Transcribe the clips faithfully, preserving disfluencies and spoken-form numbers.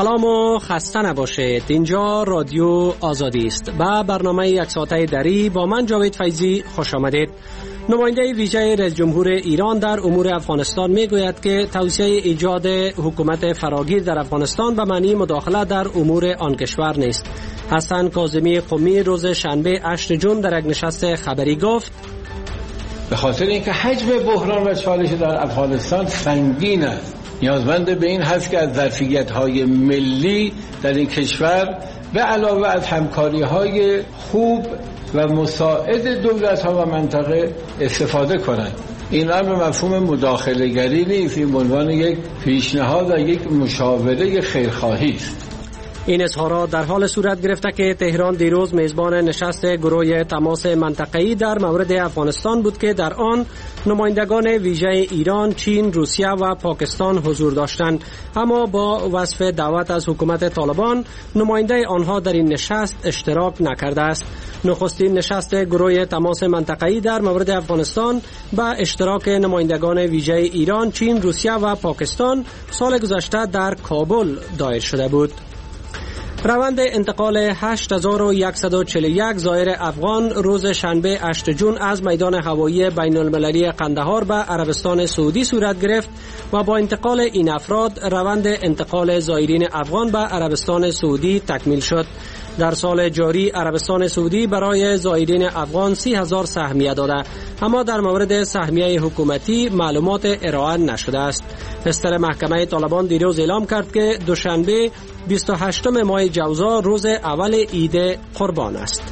سلام و خسته نباشید. اینجا رادیو آزادی است. با برنامه یک ساعته دری با من جاوید فیضی خوش آمدید. نماینده ویژه رئیس جمهور ایران در امور افغانستان میگوید که توصیه ایجاد حکومت فراگیر در افغانستان به معنی مداخله در امور آن کشور نیست. حسن کاظمی قمی روز شنبه هشتم ژوئن در یک نشست خبری گفت به خاطر اینکه حجم بحران و چالش در افغانستان سنگین است، نیازمند به این هست که از ظرفیت‌های ملی در این کشور به علاوه از همکاری‌های خوب و مساعد دولت‌ها و منطقه استفاده کنند. این امر به مفهوم مداخله گری نیست، این به عنوان یک پیشنهاد و یک مشاوره خیرخواهی است. این اظهارات در حال صورت گرفته که تهران دیروز میزبان نشست گروه تماس منطقه‌ای در مورد افغانستان بود که در آن نمایندگان ویژه ایران، چین، روسیه و پاکستان حضور داشتند، اما با وصف دعوت از حکومت طالبان نماینده آنها در این نشست اشتراک نکرده است. نخستین نشست گروه تماس منطقه‌ای در مورد افغانستان با اشتراک نمایندگان ویژه ایران، چین، روسیه و پاکستان سال گذشته در کابل دایر شده بود. روند انتقال هشت هزار و صد و چهل و یک زائر افغان روز شنبه هشتم ژوئن از میدان هوایی بین المللی قندهار به عربستان سعودی صورت گرفت و با انتقال این افراد روند انتقال زائرین افغان به عربستان سعودی تکمیل شد. در سال جاری عربستان سعودی برای زائرین افغان سی هزار سهمیه داده، اما در مورد سهمیه حکومتی معلومات ارائه نشده است. مستر محکمه طالبان دیروز اعلام کرد که دوشنبه بیست و هشتم ماه جوزا روز اول عید قربان است.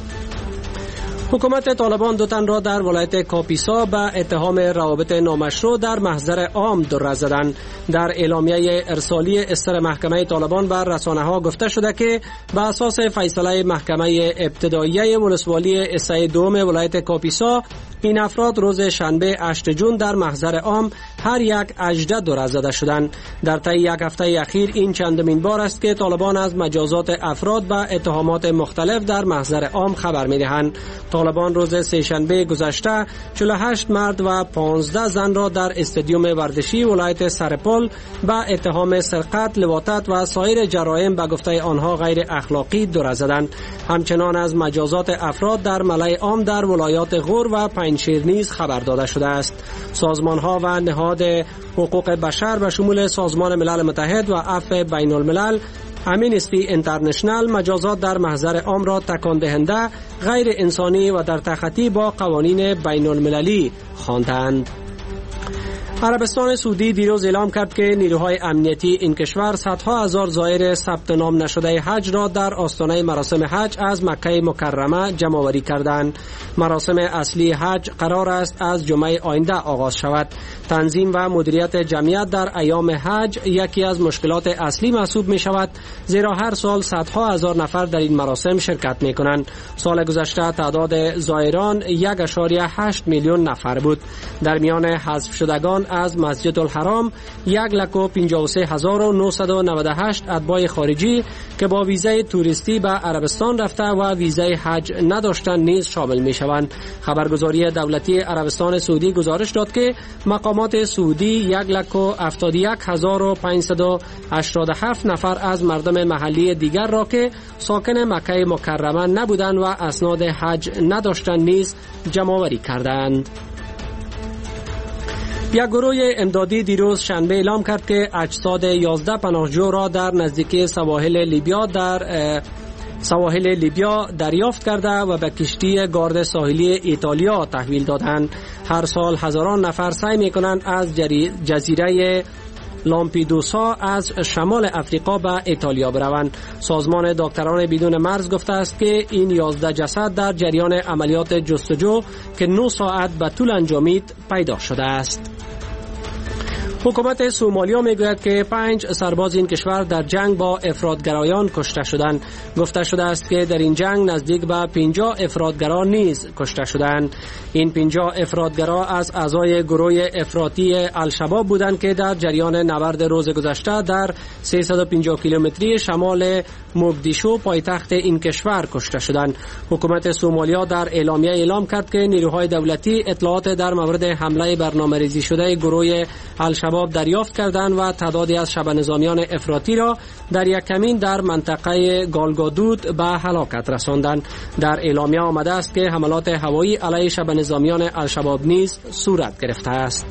حکومت طالبان دو تن را در ولایت کاپیسا به اتهام روابط نامشروع در محضر عام در زدند. در اعلامیه ارسالی استر محکمه طالبان بر رسانه‌ها گفته شده که به اساس فیصله محکمه ابتدایی ولسوالی اسای دوم ولایت کاپیسا این افراد روز شنبه هشتم ژوئن در محضر عام هر یک اجده در زده شدند. در طی یک هفته اخیر این چندمین بار است که طالبان از مجازات افراد به اتهامات مختلف در محضر عام خبر می‌دهند. طالبان روز سه‌شنبه گذشته چهل و هشت مرد و پانزده زن را در استادیوم ورزشی ولایت سرپل به اتهام سرقت، لواطت و سایر جرایم به گفته آنها غیر اخلاقی در زدند. همچنان از مجازات افراد در ملأ عام در ولایات غور و پنجشیر نیز خبر داده شده است. سازمان‌ها و نهاد حقوق بشر به شمول سازمان ملل متحد و عفو بین الملل، امنستی اینترنشنال مجازات در محضر عام را تکان دهنده، غیر انسانی و در تخطی با قوانین بین المللی خواندند. عربستان سعودی دیروز اعلام کرد که نیروهای امنیتی این کشور صدها هزار زائر ثبت نام نشده حج را در آستانه مراسم حج از مکه مکرمه جمع آوری کردند. مراسم اصلی حج قرار است از جمعه آینده آغاز شود. تنظیم و مدیریت جمعیت در ایام حج یکی از مشکلات اصلی محسوب می شود، زیرا هر سال صدها هزار نفر در این مراسم شرکت می کنند. سال گذشته تعداد زائران یک و هشت میلیون نفر بود. در میان حذف شدگان از مسجد الحرام یک لک و پنجاه و سه هزار و نهصد و نود و هشت اتباع خارجی که با ویزای توریستی به عربستان رفته و ویزای حج نداشتند نیز شامل می شوند. خبرگزاری دولتی عربستان سعودی گزارش داد که مقامات سعودی یک لک و هفتاد و یک هزار و پانصد و هشتاد و هفت نفر از مردم محلی دیگر را که ساکن مکه مکرمه نبودند و اسناد حج نداشتند نیز جمع آوری کردند. یک گروه امدادی دیروز شنبه اعلام کرد که اجساد یازده پناهجو را در نزدیکی سواحل لیبیا در سواحل لیبیا دریافت کرده و به کشتی گارد ساحلی ایتالیا تحویل دادند. هر سال هزاران نفر سعی می‌کنند از جزیره لامپیدوسا از شمال افریقا به ایتالیا بروند. سازمان دکتران بدون مرز گفته است که این یازده جسد در جریان عملیات جستجو که نه ساعت به طول انجامید پیدا شده است. حکومت سومالیا میگوید که پنج سرباز این کشور در جنگ با افراطگرایان کشته شدند. گفته شده است که در این جنگ نزدیک به پنجاه افراطگرا نیز کشته شدند. این پنجاه افراطگرا از اعضای گروه افراطی الشباب بودند که در جریان نبرد روز گذشته در سیصد و پنجاه کیلومتری شمال موگدیشو پایتخت این کشور کشته شدند. حکومت سومالیا در اعلامیه اعلام کرد که نیروهای دولتی اطلاعات در مورد حمله برنامه‌ریزی شده گروه الشباب الشباب دریافت کردند و تعدادی از شبه‌نظامیان افراطی را در یک کمین در منطقه گالگادود به هلاکت رساندند. در اعلامیه آمده است که حملات هوایی علیه شبه‌نظامیان الشباب نیز صورت گرفته است.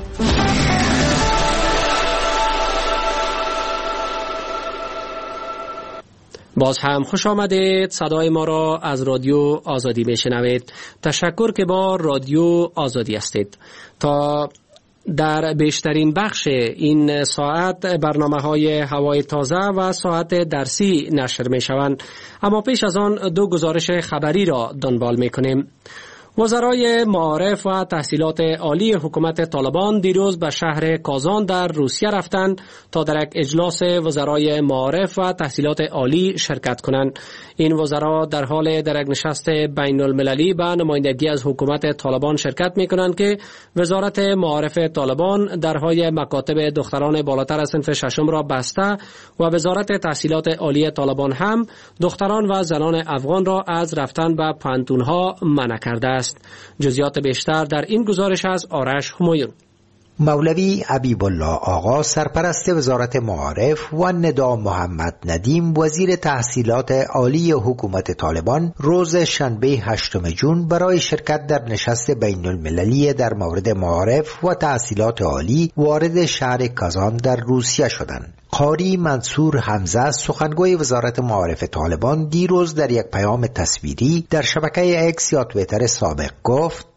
باز هم خوش آمدید. صدای ما را از رادیو آزادی میشنوید. تشکر که با رادیو آزادی هستید. تا در بیشترین بخش این ساعت برنامه های هوای تازه و ساعت درسی نشر می شوند، اما پیش از آن دو گزارش خبری را دنبال می کنیم. وزرای معارف و تحصیلات عالی حکومت طالبان دیروز به شهر کازان در روسیه رفتند تا در یک اجلاس وزرای معارف و تحصیلات عالی شرکت کنند. این وزرا در حال در یک نشست بین المللی به نمایندگی از حکومت طالبان شرکت می کنند که وزارت معارف طالبان درهای مکاتب دختران بالاتر از صنف ششم را بسته و وزارت تحصیلات عالی طالبان هم دختران و زنان افغان را از رفتن به پانتونها منع کرده است. جزئیات بیشتر در این گزارش از آرش همایون. مولوی حبیب الله آقا سرپرست وزارت معارف و ندا محمد ندیم وزیر تحصیلات عالی حکومت طالبان روز شنبه هشتم ژوئن برای شرکت در نشست بین المللی در مورد معارف و تحصیلات عالی وارد شهر کازان در روسیه شدند. قاری منصور حمزه سخنگوی وزارت معارف طالبان دیروز در یک پیام تصویری در شبکه اکس یا توییتر سابق گفت: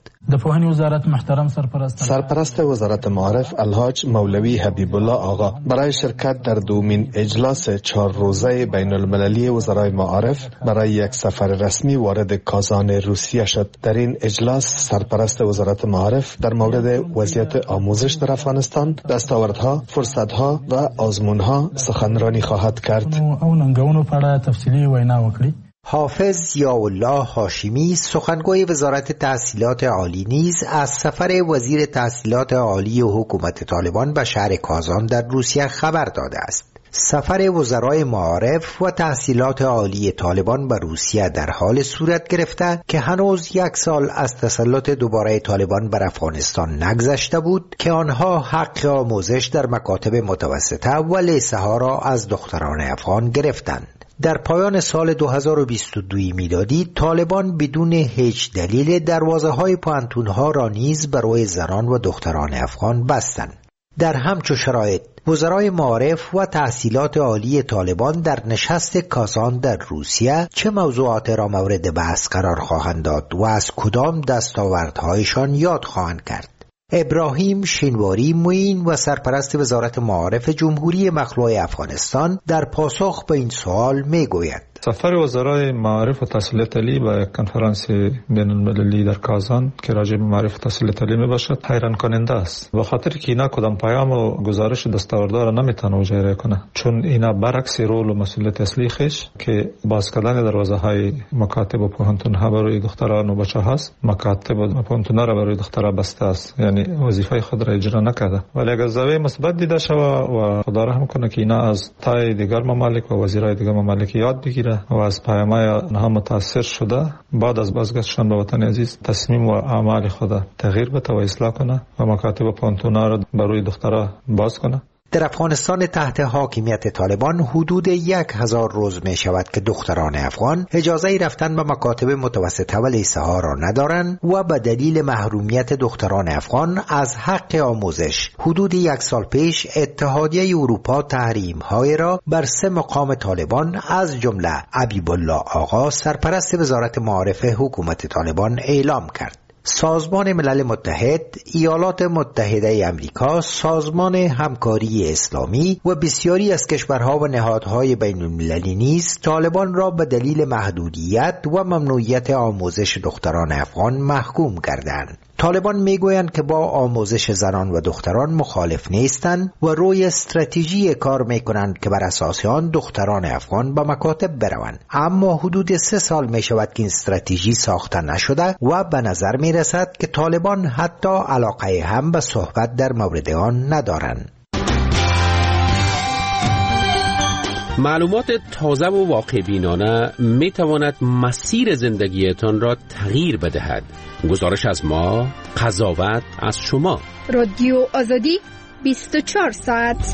سرپرست وزارت معارف الحاج مولوی حبیب الله آقا برای شرکت در دومین اجلاس چهار روزه بین المللی وزرای معارف برای یک سفر رسمی وارد کازان روسیه شد. در این اجلاس سرپرست وزارت معارف در مورد وضعیت آموزش در افغانستان، دستاوردها، فرصتها و آزمونها سخنرانی خواهد کرد. حافظ ضیاءالله هاشمی سخنگوی وزارت تحصیلات عالی نیز از سفر وزیر تحصیلات عالی حکومت طالبان به شهر کازان در روسیه خبر داده است. سفر وزرای معارف و تحصیلات عالی طالبان به روسیه در حال صورت گرفته که هنوز یک سال از تسلط دوباره طالبان بر افغانستان نگذشته بود که آنها حق آموزش در مکاتب متوسطه و لیسه ها را از دختران افغان گرفتند. در پایان سال دو هزار و بیست و دو میلادی طالبان بدون هیچ دلیل دروازه های پانتون ها را نیز برای زنان و دختران افغان بستند. در همچو شرایط وزرای معارف و تحصیلات عالی طالبان در نشست کازان در روسیه چه موضوعات را مورد بحث قرار خواهند داد و از کدام دستاوردهایشان یاد خواهند کرد؟ ابراهیم شینواری معین و سرپرست وزارت معارف جمهوری مخلوع افغانستان در پاسخ به این سوال میگوید: سفر وزرای معارف و تحصیلات عالی به کنفرانس بین المللی در کازان که راجع به معارف و تحصیلات عالی میباشد حیران کننده است، به خاطر که اینا کدام پیام و گزارش دستاوردها را نمیتونه اجرا کنه، چون اینا برعکس رول و مسئولیت اصلی خیش که باز کردن دروازه های مکاتب و پوهنتون ها برای دختران و بچه هاست، مکاتب و پوهنتون ها را برای دخترها بسته است، یعنی وظیفه خود را اجرا نکرده. ولی اگر زاویه مثبت دیده شود و خدا رحم کنه که اینا از تای دیگر ممالک و وزیرای دیگر ممالک یاد بگیره و از پیام‌های آنها متاثر شده، بعد از بازگشتشان به وطن عزیز تصمیم و اعمال خود تغییر بده و اصلاح کنه و مکاتب پانتونا را برای دخترها باز کنه. در افغانستان تحت حاکمیت طالبان حدود یک هزار روز می شود که دختران افغان اجازه رفتن به مکاتب متوسطه و لیسه ها را ندارند و به دلیل محرومیت دختران افغان از حق آموزش حدود یک سال پیش اتحادیه اروپا تحریم های را بر سه مقام طالبان از جمله حبیب الله آقا سرپرست وزارت معارف حکومت طالبان اعلام کرد. سازمان ملل متحد، ایالات متحده آمریکا، سازمان همکاری اسلامی و بسیاری از کشورها و نهادهای بین المللی نیز طالبان را به دلیل محدودیت و ممنوعیت آموزش دختران افغان محکوم کردند. طالبان میگویند که با آموزش زنان و دختران مخالف نیستند و روی استراتژی کار میکنند که بر اساس آن دختران افغان به مکاتب بروند، اما حدود سه سال می شود که این استراتژی ساخته نشده و به نظر می رسد که طالبان حتی علاقه هم به صحبت در مورد آن ندارند. معلومات تازه و واقع بینانه می تواند مسیر زندگیتان را تغییر بدهد. گزارش از ما، قضاوت از شما. رادیو آزادی، بیست و چهار ساعت.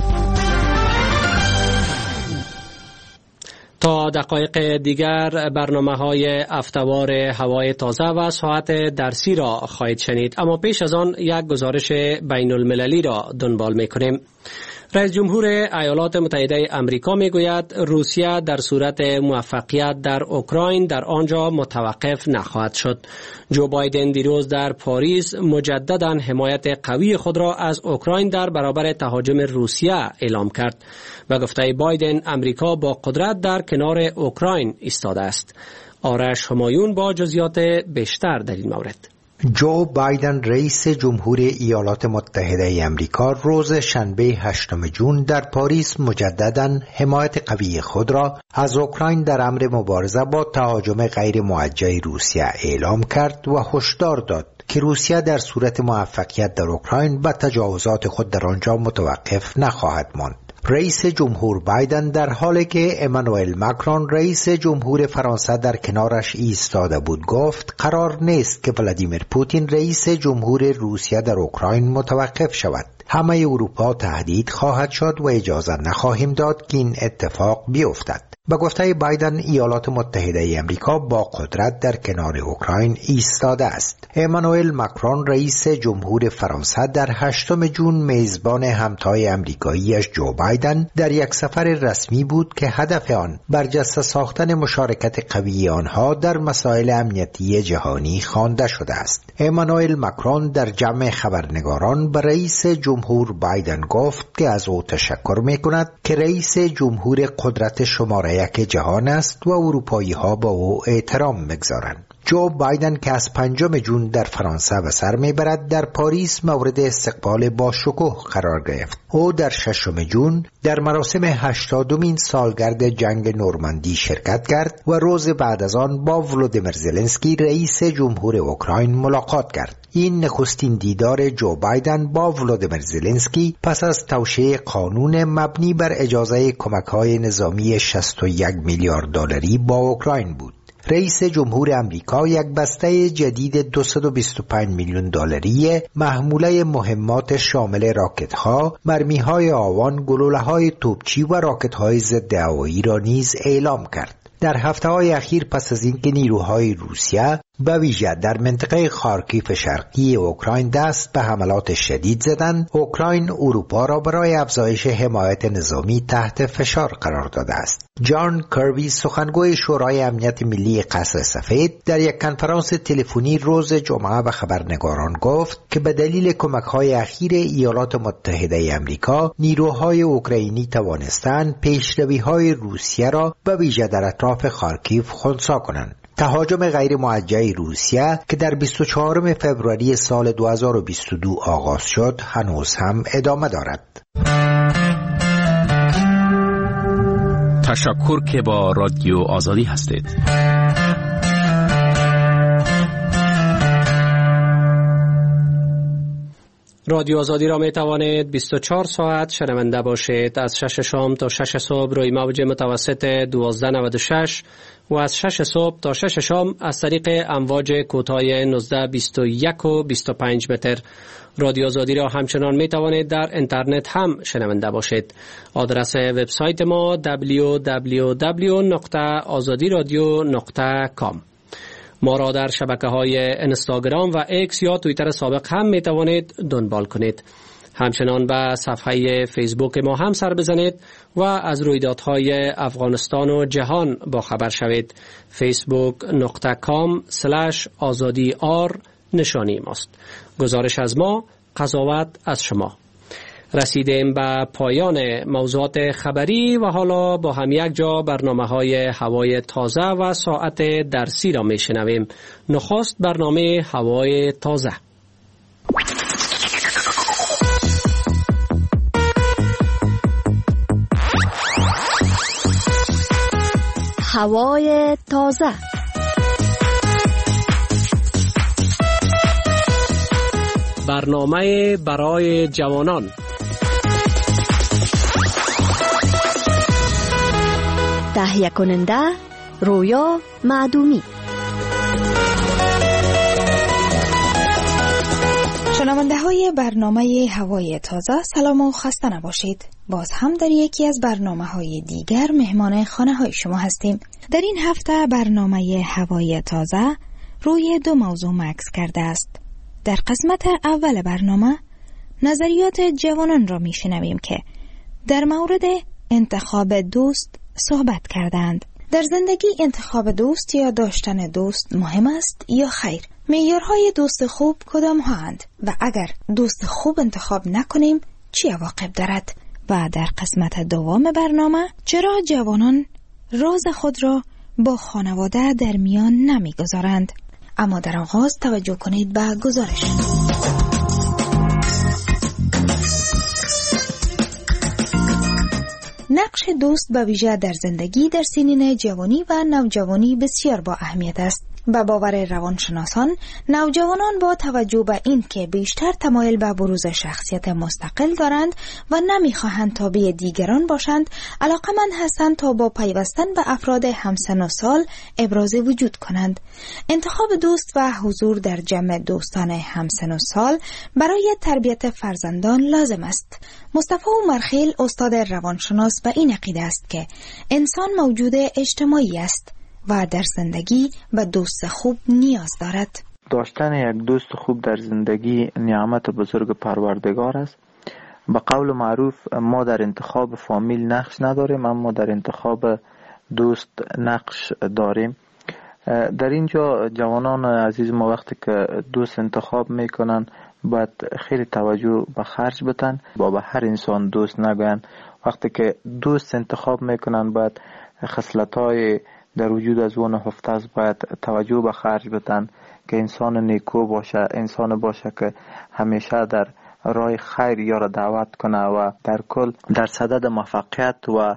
تا دقایق دیگر برنامه های افتوار هوای تازه و ساعت درسی را خواهید شنید، اما پیش از آن یک گزارش بین المللی را دنبال می کنیم. رئیس جمهور ایالات متحده آمریکا می گوید روسیه در صورت موفقیت در اوکراین در آنجا متوقف نخواهد شد. جو بایدن دیروز در پاریس مجددا حمایت قوی خود را از اوکراین در برابر تهاجم روسیه اعلام کرد و گفته بایدن امریکا با قدرت در کنار اوکراین ایستاده است. آرش همایون با جزئیات بیشتر در این مورد. جو بایدن رئیس جمهور ایالات متحده آمریکا روز شنبه هشتم ژوئن در پاریس مجددا حمایت قوی خود را از اوکراین در امر مبارزه با تهاجم غیر موجه روسیه اعلام کرد و هشدار داد که روسیه در صورت موفقیت در اوکراین به تجاوزات خود در آنجا متوقف نخواهد ماند. رئیس جمهور بایدن در حالی که امانوئل ماکرون رئیس جمهور فرانسه در کنارش ایستاده بود گفت قرار نیست که ولادیمیر پوتین رئیس جمهور روسیه در اوکراین متوقف شود. همه اروپا تهدید خواهد شد و اجازه نخواهیم داد که این اتفاق بیفتد. با گفته بایدن ایالات متحده آمریکا با قدرت در کنار اوکراین ایستاده است. امانوئل ماکرون رئیس جمهور فرانسه در هشتم ژوئن میزبان همتای آمریکاییش جو بایدن در یک سفر رسمی بود که هدف آن برجسته ساختن مشارکت قوی آنها در مسائل امنیتی جهانی خوانده شده است. امانوئل ماکرون در جمع خبرنگاران به رئیس جمهور بایدن گفت که از او تشکر می‌کند که رئیس جمهور قدرت شماره یک جهان است و اروپایی ها با او احترام می‌گذارند. جو بایدن که از پنجم ژوئن در فرانسه به سر میبرد در پاریس مورد استقبال با شکوه قرار گرفت. او در ششم ژوئن در مراسم هشتادمین سالگرد جنگ نورماندی شرکت کرد و روز بعد از آن با ولودیمیر زلنسکی رئیس جمهور اوکراین ملاقات کرد. این نخستین دیدار جو بایدن با ولودیمیر زلنسکی پس از توشیح قانون مبنی بر اجازه کمک‌های نظامی شصت و یک میلیارد دلاری با اوکراین بود. رئیس جمهور آمریکا یک بسته جدید دویست و بیست و پنج میلیون دلاری محموله مهمات شامل راکت‌ها، مرمی‌های آوان، گلوله‌های توپچی و راکت‌های ضد هوایی را نیز اعلام کرد. در هفته‌های اخیر پس از اینکه نیروهای روسیه به ویژه در منطقه خارکیف شرقی اوکراین دست به حملات شدید زدند، اوکراین اروپا را برای افزایش حمایت نظامی تحت فشار قرار داده است. جان کربی سخنگوی شورای امنیت ملی قصر سفید در یک کنفرانس تلفنی روز جمعه به خبرنگاران گفت که به دلیل کمک‌های اخیر ایالات متحده آمریکا نیروهای اوکراینی توانستند پیشروی‌های روسیه را به ویژه در اطراف خارکیف خنثی کنند. تهاجم غیر موجه روسیه که در بیست و چهارم فوریه سال دو هزار و بیست و دو آغاز شد هنوز هم ادامه دارد. تشکر که با رادیو آزادی هستید. رادیو آزادی را می توانید بیست و چهار ساعت شنونده باشید. از شش شام تا شش صبح روی موج متوسط دوازده نود و شش و از شش صبح تا شش شام از طریق امواج کوتاه نوزده بیست و یک و بیست و پنج متر. رادیو آزادی را همچنان می توانید در اینترنت هم شنونده باشید. آدرس وبسایت ما دبلیو دبلیو دبلیو نقطه آزادی رادیو نقطه کام. ما را در شبکه‌های اینستاگرام و ایکس یا توییتر سابق هم می توانید دنبال کنید. همچنان به صفحه فیسبوک ما هم سر بزنید و از رویدادهای افغانستان و جهان با خبر شوید. فیسبوک نقطه کام سلش آزادی آر نشانی ماست. گزارش از ما، قضاوت از شما. رسیدیم به پایان موضوعات خبری و حالا با هم یک جا برنامه های هوای تازه و ساعت درسی را می شنویم. نخست برنامه هوای تازه. هوای تازه. برنامه برای جوانان. تهیه کننده رویا معدومی. شنونده های شنونده برنامه هوای تازه، سلام و خسته نباشید. باز هم در یکی از برنامه های دیگر مهمان خانه های شما هستیم. در این هفته برنامه هوای تازه روی دو موضوع مکس کرده است. در قسمت اول برنامه نظریات جوانان را میشنویم که در مورد انتخاب دوست صحبت کردند. در زندگی انتخاب دوست یا داشتن دوست مهم است یا خیر؟ معیارهای دوست خوب کدام هاند و اگر دوست خوب انتخاب نکنیم چی عواقب دارد؟ و در قسمت دوم برنامه چرا جوانان راز خود را با خانواده در میان نمیگذارند؟ اما در آغاز توجه کنید به گزارش. نقش دوست به ویژه در زندگی در سنین جوانی و نوجوانی بسیار با اهمیت است. به باور روانشناسان، نوجوانان با توجه به این که بیشتر تمایل به بروز شخصیت مستقل دارند و نمیخواهند تابع دیگران باشند، علاقمند هستند تا با پیوستن به افراد همسن و سال ابراز وجود کنند. انتخاب دوست و حضور در جمع دوستان همسن و سال برای تربیت فرزندان لازم است. مصطفی عمرخیل استاد روانشناس به این عقیده است که انسان موجود اجتماعی است و در زندگی به دوست خوب نیاز دارد. داشتن یک دوست خوب در زندگی نعمت بزرگ پروردگار است. به قول معروف ما در انتخاب فامیل نقش نداریم، اما در انتخاب دوست نقش داریم. در اینجا جوانان عزیز ما وقتی که دوست انتخاب میکنن باید خیلی توجه به خرج بتن، با به هر انسان دوست نگوین. وقتی که دوست انتخاب میکنن باید خصلت‌های در وجود از اون هفته است باید توجه به خرج بتن که انسان نیکو باشه، انسان باشه که همیشه در راه خیر یارو دعوت کنه و در کل در صدد موفقیت و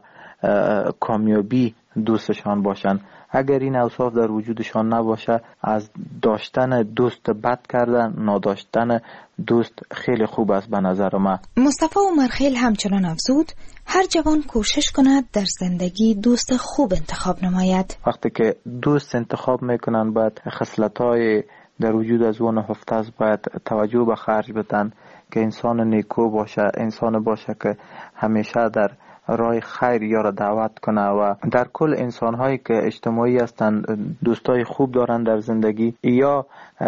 کامیابی دوستشان باشن. اگر این اوصاف در وجودشان نباشه، از داشتن دوست بد کردن نداشتن دوست خیلی خوب است به نظر من. مصطفی عمرخیل همچنان افزود هر جوان کوشش کند در زندگی دوست خوب انتخاب نماید. وقتی که دوست انتخاب میکنن باید خصلت‌های در وجود از اون هفته است باید توجه به خرج بتن که انسان نیکو باشه، انسان باشه که همیشه در راه خیر یارو دعوت کنه و در کل انسان هایی که اجتماعی هستند دوستای خوب دارن در زندگی یا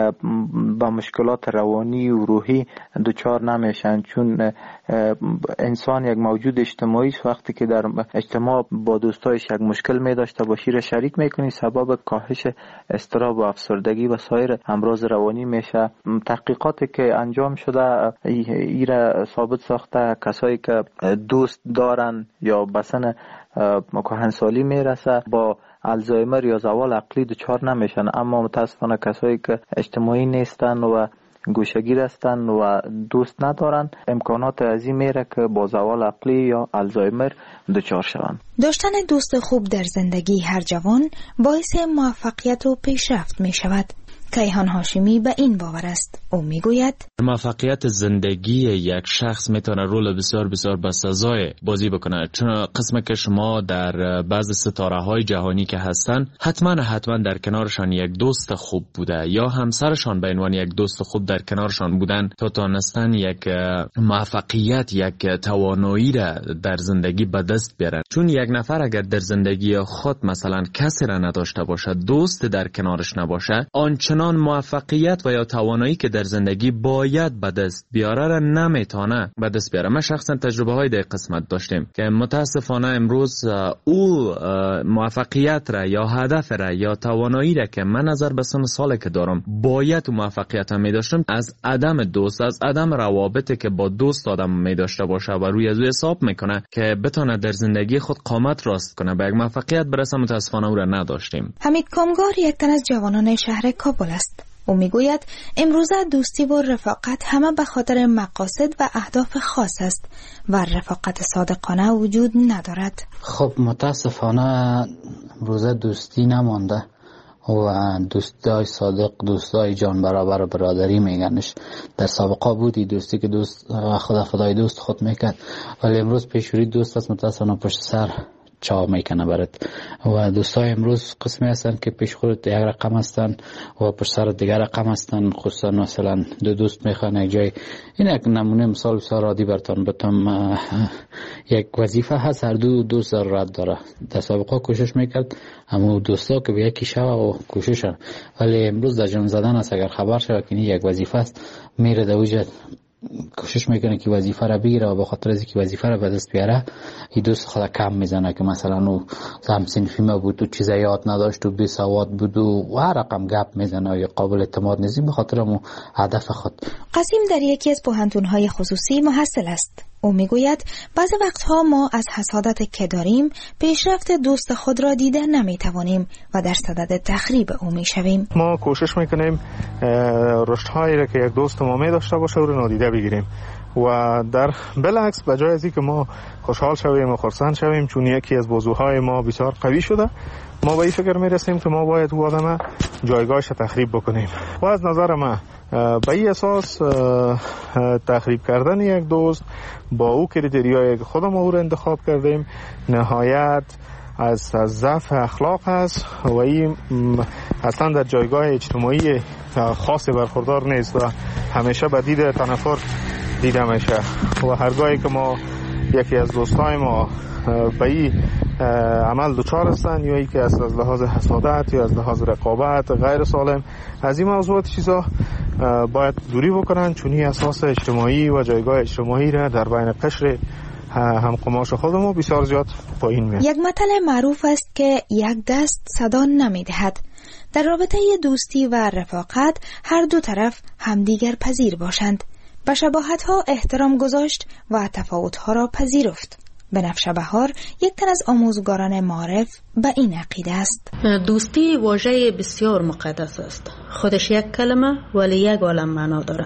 با مشکلات روانی و روحی دچار نمیشن، چون انسان یک موجود اجتماعی است. وقتی که در اجتماع با دوستایش یک مشکل می داشته باشی را شریک میکنی، سبب کاهش اضطراب و افسردگی و سایر امراض روانی میشه. تحقیقاتی که انجام شده ایره ثابت ساخته کسایی که دوست دارن یا بسن کهنسالی میرسه با الزایمر یا زوال عقلی دچار نمیشن، اما متاسفانه کسایی که اجتماعی نیستن و گوشه‌گیر هستن و دوست ندارن امکانات عظیم میره که با زوال عقلی یا الزایمر دچار شوند. داشتن دوست خوب در زندگی هر جوان باعث موفقیت و پیشرفت می شود. کیهان هاشمی به این باور است. او میگوید موفقیت زندگی یک شخص میتونه رول بسیار بسیار بسزای بازی بکنه، چون قسم که شما در بعض ستاره های جهانی که هستن حتما حتما در کنارشان یک دوست خوب بوده یا همسرشان به عنوان یک دوست خوب در کنارشان بودن تا تونستن یک موفقیت، یک توانایی را در زندگی به دست بیارن. چون یک نفر اگر در زندگی خود مثلا کسی را نداشته باشه، دوست در کنارش نباشه، آنچنان موفقیت و یا توانایی که در زندگی باید به دست بیاره را نمیتونه به دست بیاره. ما شخصا تجربه های در قسمت داشتیم که متاسفانه امروز او موفقیت را یا هدف را یا توانایی را که من نظر به سن سالی که دارم باید موفقیت هم می داشتم، از عدم دوست، از عدم روابطی که با دوست آدم می داشته باشه و روی از او حساب میکنه که بتونه در زندگی خود قامت راست کنه به یک موفقیت برسه، متاسفانه او را نداشتیم. حمید کامگار یک تن از جوانان شهر کابل است. او میگوید امروزه دوستی و رفاقت همه به خاطر مقاصد و اهداف خاص است و رفاقت صادقانه وجود ندارد. خب متاسفانه امروزه دوستی نمانده و دوستای صادق، دوستای جان برابر و برادری میگنش. در سابقه بودی دوستی که دوست خدا خدای دوست خود میکرد، ولی امروز پیشوری دوست است متاسفانه پشت سر چا میکنه برات. و دوستای امروز قسمی هستن که پیش خودت یک رقم هستن و پر سر دیگر رقم هستن. خصوصا مثلا دو دوست میخوان یک جای، این یک نمونه مثال بسیار عادی براتون بتم. یک وظیفه هست، هر دو دوست ضرورت داره. در سابقه کوشش میکرد اما دوستا که به یکی شو و کوششن، ولی امروز در جان زدن است. اگر خبر شد که یک وظیفه است میره در وجه کوشش میکنه که وظیفه را بگیره و به خاطر از اینکه وظیفه را به دست بیاره این دوست خود کم میزنه که مثلا او هم صنفی ما بود و چیزا یاد نداشت و بی سواد بود و هر رقم گپ میزنه یا قابل اعتماد نیست به خاطر مو هدف خود. قاسم در یکی از پوهنتون‌های خصوصی محصل است. او میگوید بعضی وقتها ما از حسادت که داریم پیشرفت دوست خود را دیده نمیتوانیم و در صدد تخریب او میشویم. ما کوشش میکنیم رشدهایی را که یک دوست ما می داشته باشه او را نادیده بگیریم و در بالعکس به جای از اینکه ما خوشحال شویم و خرسند شویم چون یکی از بازوهای ما بسیار قوی شده، ما به این فکر میرسیم که ما باید او آدم جایگاهش تخریب بکنیم و از نظر من به این اساس تخریب کردن یک دوست با او کریتریایی که خودم او را انتخاب کردیم نهایت از از ضعف اخلاق است و این اصلا در جایگاه اجتماعی خاصی برخوردار نیست و همیشه به دید تنفر دیده میشه و هرگاهی که ما یکی از دوستای ما به این عمل دچار هستن یا ای که از لحاظ حسادت یا از لحاظ رقابت غیر سالم از این موضوعات چیزا باید دوری بکنن چون این اساس اجتماعی و جایگاه اجتماعی را در بین قشر هم قماش خودمون بسیار زیاد پایین میاد. یک مثل معروف است که یک دست صدا نمیدهد. در رابطه دوستی و رفاقت هر دو طرف همدیگر پذیر باشند، به شباهت‌ها احترام گذاشت و تفاوت‌ها را پذیرفت. بنفشه بهار یک تن از آموزگاران معارف به این عقیده است. دوستی واژه بسیار مقدس است. خودش یک کلمه ولی یک عالم معنا داره.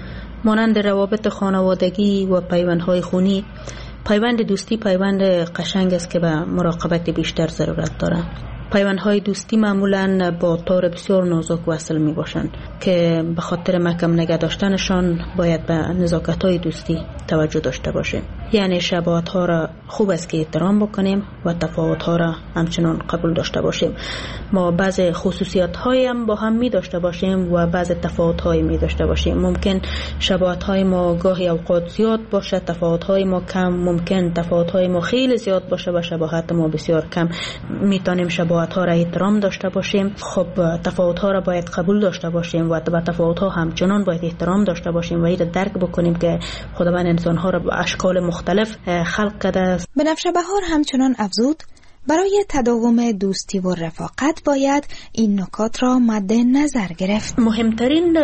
مانند روابط خانوادگی و پیوندهای خونی، پیوند دوستی پیوند قشنگ است که به مراقبت بیشتر ضرورت داره. پیوندهای دوستی معمولاً با تار بسیار نازک وصل می باشند که به خاطر محکم نگه داشتنشان باید به نزاکت‌های دوستی توجه داشته باشیم. یعنی شباهت‌ها را خوب است که احترام بکنیم و تفاوت‌ها را همچنان قبول داشته باشیم. ما بعض خصوصیات‌هایی هم با هم می داشته باشیم و بعض تفاوت‌هایی می داشته باشیم. ممکن شباهت‌های ما گاهی اوقات زیاد باشه، تفاوت‌های ما کم. ممکن تفاوت‌های ما خیلی زیاد باشه و شباهت ما بسیار کم. می‌تونیم شباهت ها را احترام داشته باشیم. خب تفاوت ها را باید قبول داشته باشیم و به تفاوت ها همچنان باید احترام داشته باشیم و این درک بکنیم که خداوند انسان ها را به اشکال مختلف خلق کرده است. بنفشه بهار همچنان افزود برای تداوم دوستی و رفاقت باید این نکات را مد نظر گرفت. مهمترین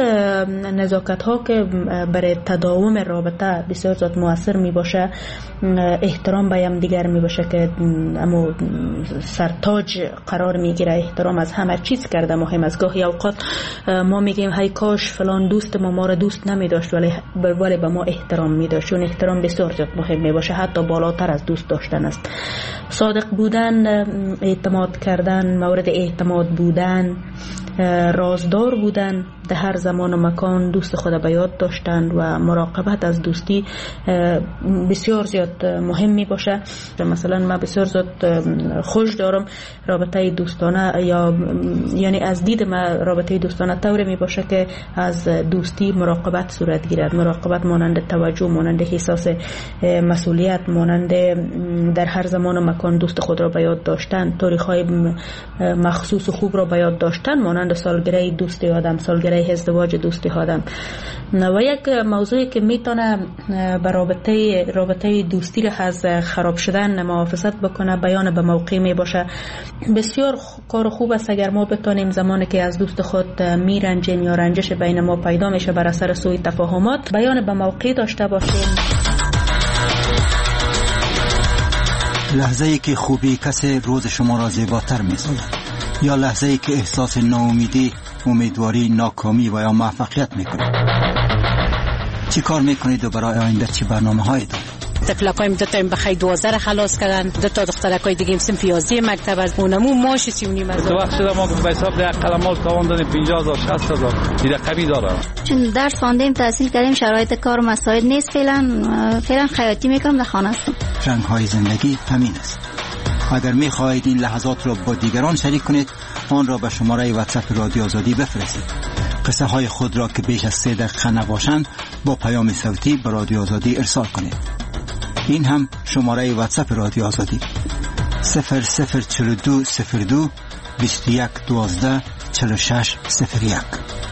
نزاکت ها که برای تداوم رابطه بسیار زیاد مؤثر می باشه احترام به هم دیگر می باشه که اما سرتاج قرار می گیره. احترام از همه چیز کرده مهم است. گاهی اوقات ما میگیم هی کاش فلان دوست ما ما را دوست نمی داشت ولی ولی به ما احترام می داشت. چون احترام بسیار زیاد مهم می باشه، حتی بالاتر از دوست داشتن است. صادق بودن، اعتماد کردن، مورد اعتماد بودن، رازدار بودن، در هر زمان و مکان دوست خود به یاد داشتن و مراقبت از دوستی بسیار زیاد مهم می باشه. مثلا من بسیار زیاد خوش دارم رابطه دوستانه یا یعنی از دید من رابطه دوستانه طوری می باشه که از دوستی مراقبت صورت گیرد. مراقبت مانند توجه، مانند احساس مسئولیت، مانند در هر زمان و مکان دوست خود را به یاد داشتن، تاریخ‌های مخصوص و خوب را به یاد داشتن، مانند سالگره دوستی آدم، سالگره ازدواج دوستی آدم. و یک موضوعی که میتونه به رابطه رابطه دوستی را از خراب شدن محافظت بکنه بیان به موقع می باشه. بسیار کار خوب است اگر ما بتونیم زمانی که از دوست خود میرنجیم یا رنجش بین ما پیدا میشه بر اثر سوء تفاهمات بیان به موقع داشته باشیم. لحظه ای که خوبی کسی روز شما را زیباتر می‌سازد یا لحظه ای که احساس ناامیدی، امیدواری، ناکامی و یا موفقیت میکنید. چی کار میکنید و برای آینده چی برنامه‌هایی دارید؟ تفلکایم دو تا این بخی دوازده خلاص کردن، دو تا دخترکای دیگه صنف یازده مکتب از اونمو ماش سیونی مزد. تو وقت شده ما به حساب یک قلمال تواندن پنجاه هزار شصت هزار دیگه کمی داره. چون درس خواندیم تحصیل کردیم شرایط کار مساعد نیست فعلا فعلا خیاطی میکنم در خانه هستم. رنگ های زندگی همین است. اگر می خواهید این لحظات را با دیگران شریک کنید، آن را به شماره واتساپ رادیو آزادی بفرستید. قصه های خود را که بیش از سه دقیقه نباشند با پیام صوتی به رادیو آزادی ارسال کنید. این هم شماره واتساپ رادیو آزادی صفر صفر چهل و دو صفر دو بیست و یک دوازده چهل و شش صفر یک.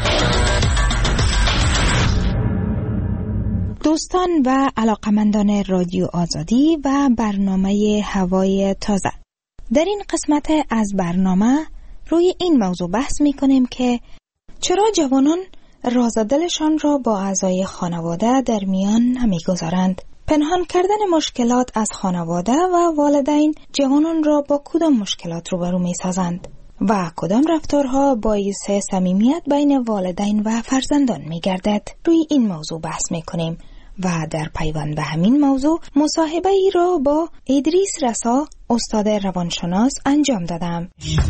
دوستان و علاقمندان رادیو آزادی و برنامه هوای تازه، در این قسمت از برنامه روی این موضوع بحث می کنیم که چرا جوانان راز دلشان را با اعضای خانواده در میان نمی گذارند. پنهان کردن مشکلات از خانواده و والدین جوانان را با کدام مشکلات روبرو می سازند و کدام رفتارها باعث صمیمیت بین والدین و فرزندان می گردد. روی این موضوع بحث می کنیم و در پیوند به همین موضوع مصاحبه ای را با ادریس رسا، استاد روانشناس انجام دادم.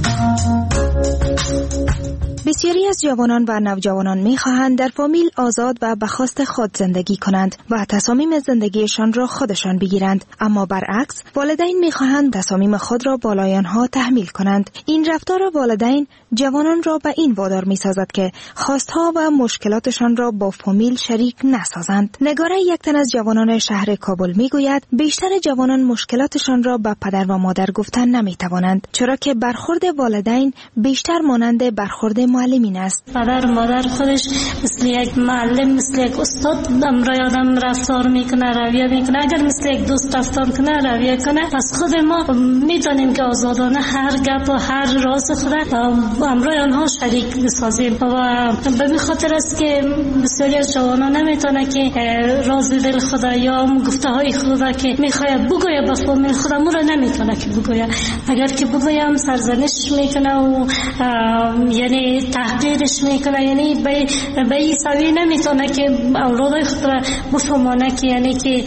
بسیاری از جوانان و نوجوانان می‌خواهند در فامیل آزاد و به خواست خود زندگی کنند و تصامیم زندگیشان را خودشان بگیرند، اما برعکس والدین می‌خواهند تصامیم خود را بالای آنها تحمیل کنند. این رفتار والدین جوانان را به این وادار می‌سازد که خواستها و مشکلاتشان را با فامیل شریک نسازند. نگاره یک تن از جوانان شهر کابل می‌گوید بیشتر جوانان مشکلاتشان را به پدر و مادر گفتن نمی‌توانند، چرا که برخورد والدین بیشتر مانند برخورد معلمین است. پدر و مادر خودش مثل یک معلم، مثل یک استاد برای آدم رفتار میکنه، رویه میکنه. اگر مثل یک دوست رفتار کنه، رویه کنه، پس خود ما میتونیم که آزادانه هر گپ و هر راز خود برای آنها شریک بسازیم. و به این خاطر است که بسیاری از جوانان نمیتونه که راز دل خود یا گفته های خود که میخواد بگویه به فامیل خود مو را نمیتونه که بگویه. اگر که بگویم سرزنش میکنه و یعنی تحقیرش میکنه، یعنی به به این سوی نمیتونه که اولادای خود را بفهمانه که یعنی که